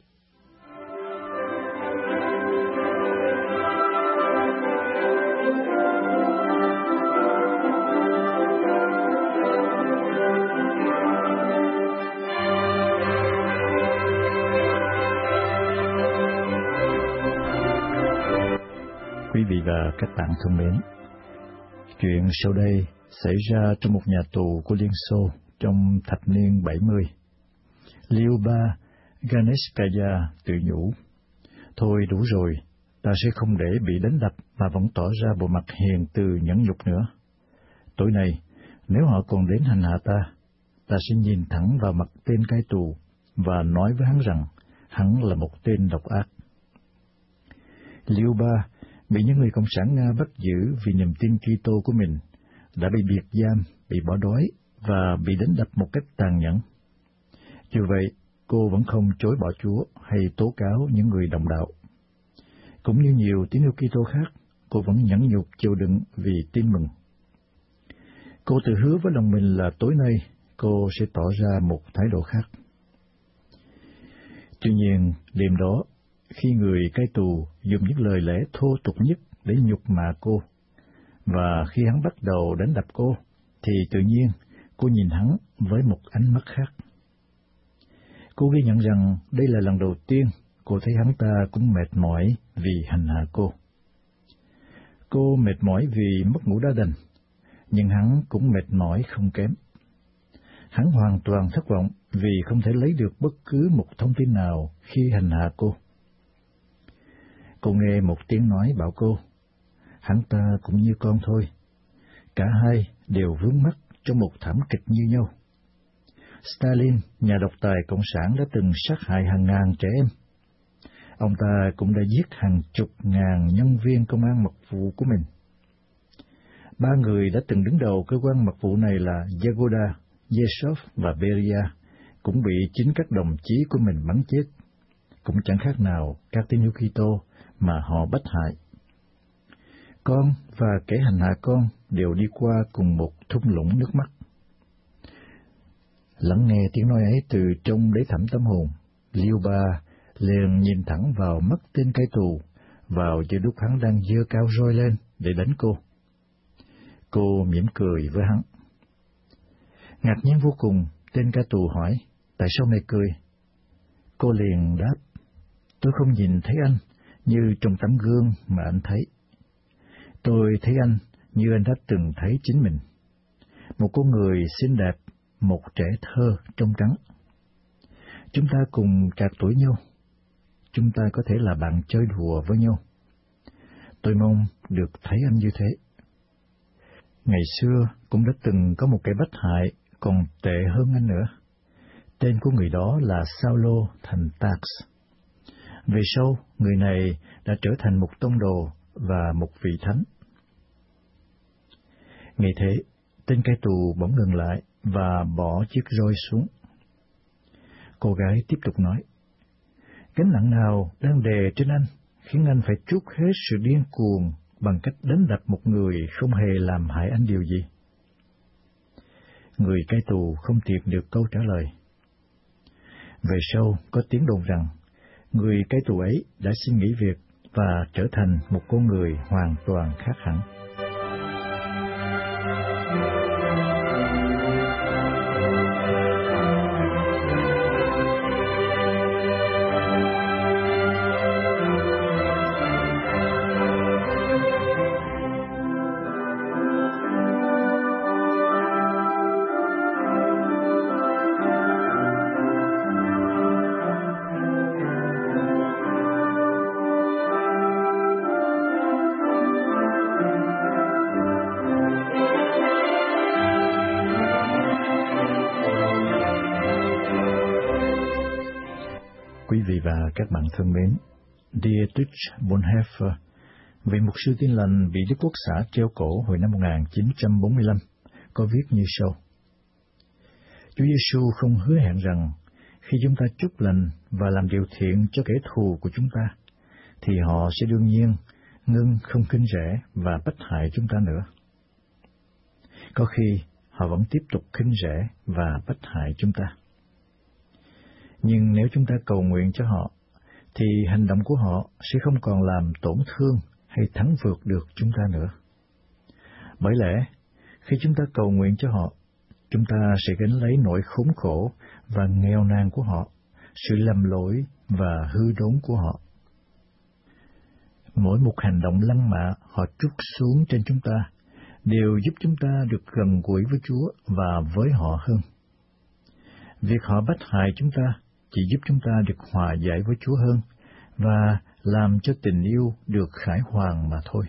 và các bạn thân mến, chuyện sau đây xảy ra trong một nhà tù của Liên Xô trong thập niên bảy mươi. Lyuba Ganeskaya tự nhủ, thôi đủ rồi, ta sẽ không để bị đánh đập mà vẫn tỏ ra bộ mặt hiền từ nhẫn nhục nữa. Tối nay, nếu họ còn đến hành hạ ta, ta sẽ nhìn thẳng vào mặt tên cai tù và nói với hắn rằng hắn là một tên độc ác. Lyuba bị những người cộng sản Nga bắt giữ vì niềm tin Kitô của mình, đã bị biệt giam, bị bỏ đói và bị đánh đập một cách tàn nhẫn. Dù vậy, cô vẫn không chối bỏ Chúa hay tố cáo những người đồng đạo. Cũng như nhiều tín hữu Kitô khác, cô vẫn nhẫn nhục chịu đựng vì tin mừng. Cô tự hứa với lòng mình là tối nay cô sẽ tỏ ra một thái độ khác. Tuy nhiên, đêm đó, khi người cai tù dùng những lời lẽ thô tục nhất để nhục mạ cô, và khi hắn bắt đầu đánh đập cô, thì tự nhiên cô nhìn hắn với một ánh mắt khác. Cô ghi nhận rằng đây là lần đầu tiên cô thấy hắn ta cũng mệt mỏi vì hành hạ cô. Cô mệt mỏi vì mất ngủ đã đành, nhưng hắn cũng mệt mỏi không kém. Hắn hoàn toàn thất vọng vì không thể lấy được bất cứ một thông tin nào khi hành hạ cô. Cô nghe một tiếng nói bảo cô, hắn ta cũng như con thôi. Cả hai đều vướng mắc trong một thảm kịch như nhau. Stalin, nhà độc tài cộng sản, đã từng sát hại hàng ngàn trẻ em. Ông ta cũng đã giết hàng chục ngàn nhân viên công an mật vụ của mình. Ba người đã từng đứng đầu cơ quan mật vụ này là Yagoda, Yezhov và Beria, cũng bị chính các đồng chí của mình bắn chết. Cũng chẳng khác nào các tín hữu Kitô mà họ bắt hại. Con và kẻ hành hạ con đều đi qua cùng một thung lũng nước mắt. Lắng nghe tiếng nói ấy từ trong đáy thẳm tâm hồn, Lyuba liền nhìn thẳng vào mắt tên cai tù, vào giữa lúc hắn đang giơ cao roi lên để đánh cô. Cô mỉm cười với hắn. Ngạc nhiên vô cùng, tên cai tù hỏi, tại sao mày cười? Cô liền đáp, tôi không nhìn thấy anh như trong tấm gương mà anh thấy. Tôi thấy anh như anh đã từng thấy chính mình. Một con người xinh đẹp, một trẻ thơ trong trắng. Chúng ta cùng cạc tuổi nhau. Chúng ta có thể là bạn chơi đùa với nhau. Tôi mong được thấy anh như thế. Ngày xưa cũng đã từng có một kẻ bắt hại còn tệ hơn anh nữa. Tên của người đó là Saulo thành Tarso. Về sau, người này đã trở thành một tông đồ và một vị thánh. Nghe thế, tên cai tù bỗng ngừng lại và bỏ chiếc roi xuống. Cô gái tiếp tục nói, gánh nặng nào đang đè trên anh, khiến anh phải trút hết sự điên cuồng bằng cách đánh đập một người không hề làm hại anh điều gì? Người cai tù không tìm được câu trả lời. Về sau, có tiếng đồn rằng, người cai tù ấy đã xin nghỉ việc và trở thành một con người hoàn toàn khác hẳn. Quý vị và các bạn thân mến, Dietrich Bonhoeffer, vị mục sư Tin Lành bị Đức Quốc xã treo cổ hồi năm một nghìn chín trăm bốn mươi lăm, có viết như sau. Chúa Giêsu không hứa hẹn rằng khi chúng ta chúc lành và làm điều thiện cho kẻ thù của chúng ta, thì họ sẽ đương nhiên ngưng không khinh rẻ và bắt hại chúng ta nữa. Có khi họ vẫn tiếp tục khinh rẻ và bắt hại chúng ta. Nhưng nếu chúng ta cầu nguyện cho họ, thì hành động của họ sẽ không còn làm tổn thương hay thắng vượt được chúng ta nữa. Bởi lẽ, khi chúng ta cầu nguyện cho họ, chúng ta sẽ gánh lấy nỗi khốn khổ và nghèo nàn của họ, sự lầm lỗi và hư đốn của họ. mỗi một hành động lăng mạ họ trút xuống trên chúng ta đều giúp chúng ta được gần gũi với Chúa và với họ hơn. Việc họ bách hại chúng ta chỉ giúp chúng ta được hòa giải với Chúa hơn và làm cho tình yêu được khải hoàn mà thôi.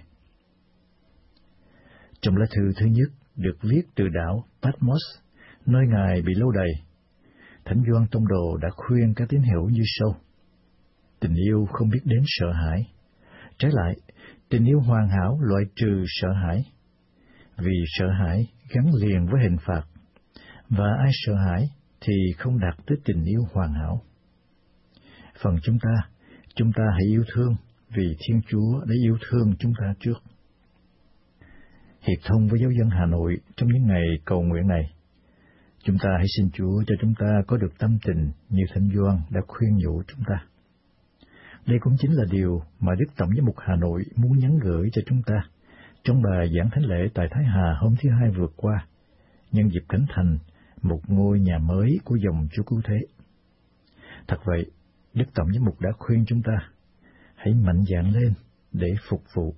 Trong lá thư thứ nhất được viết từ đảo Patmos, nơi Ngài bị lưu đày, Thánh Gioan Tông Đồ đã khuyên các tín hữu như sau: tình yêu không biết đến sợ hãi, trái lại, tình yêu hoàn hảo loại trừ sợ hãi, vì sợ hãi gắn liền với hình phạt, và ai sợ hãi thì không đạt tới tình yêu hoàn hảo. Phần chúng ta, chúng ta hãy yêu thương, vì Thiên Chúa đã yêu thương chúng ta trước. Hiệp thông với giáo dân Hà Nội trong những ngày cầu nguyện này, chúng ta hãy xin Chúa cho chúng ta có được tâm tình như Thánh Gioan đã khuyên nhủ chúng ta. Đây cũng chính là điều mà Đức Tổng giám mục Hà Nội muốn nhắn gửi cho chúng ta trong bài giảng thánh lễ tại Thái Hà hôm thứ Hai vừa qua, nhân dịp khánh thành một ngôi nhà mới của dòng Chúa Cứu Thế. Thật vậy, Đức Tổng giám mục đã khuyên chúng ta hãy mạnh dạn lên để phục vụ.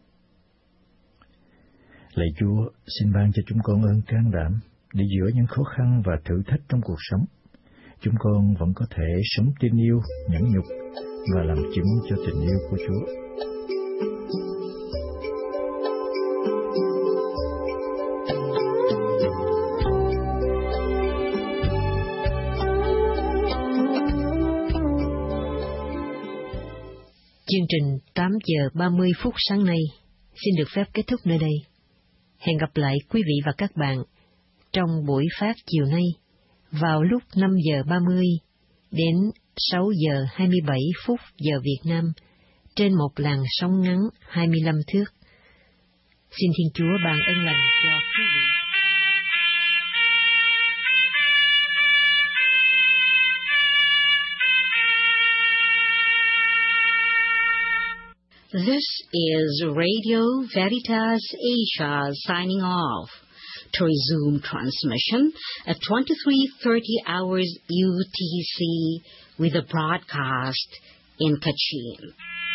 Lạy Chúa, xin ban cho chúng con ơn can đảm để giữa những khó khăn và thử thách trong cuộc sống, chúng con vẫn có thể sống tin yêu, nhẫn nhục và làm chứng cho tình yêu của Chúa. Chương trình tám giờ ba mươi phút sáng nay xin được phép kết thúc nơi đây. Hẹn gặp lại quý vị và các bạn trong buổi phát chiều nay vào lúc năm giờ ba mươi đến sáu giờ hai mươi bảy phút giờ Việt Nam trên một làn sóng ngắn hai mươi lăm thước. Xin Thiên Chúa ban ơn lành cho quý vị. This is Radio Veritas Asia signing off. To resume transmission at twenty-three thirty hours U T C with a broadcast in Kachin.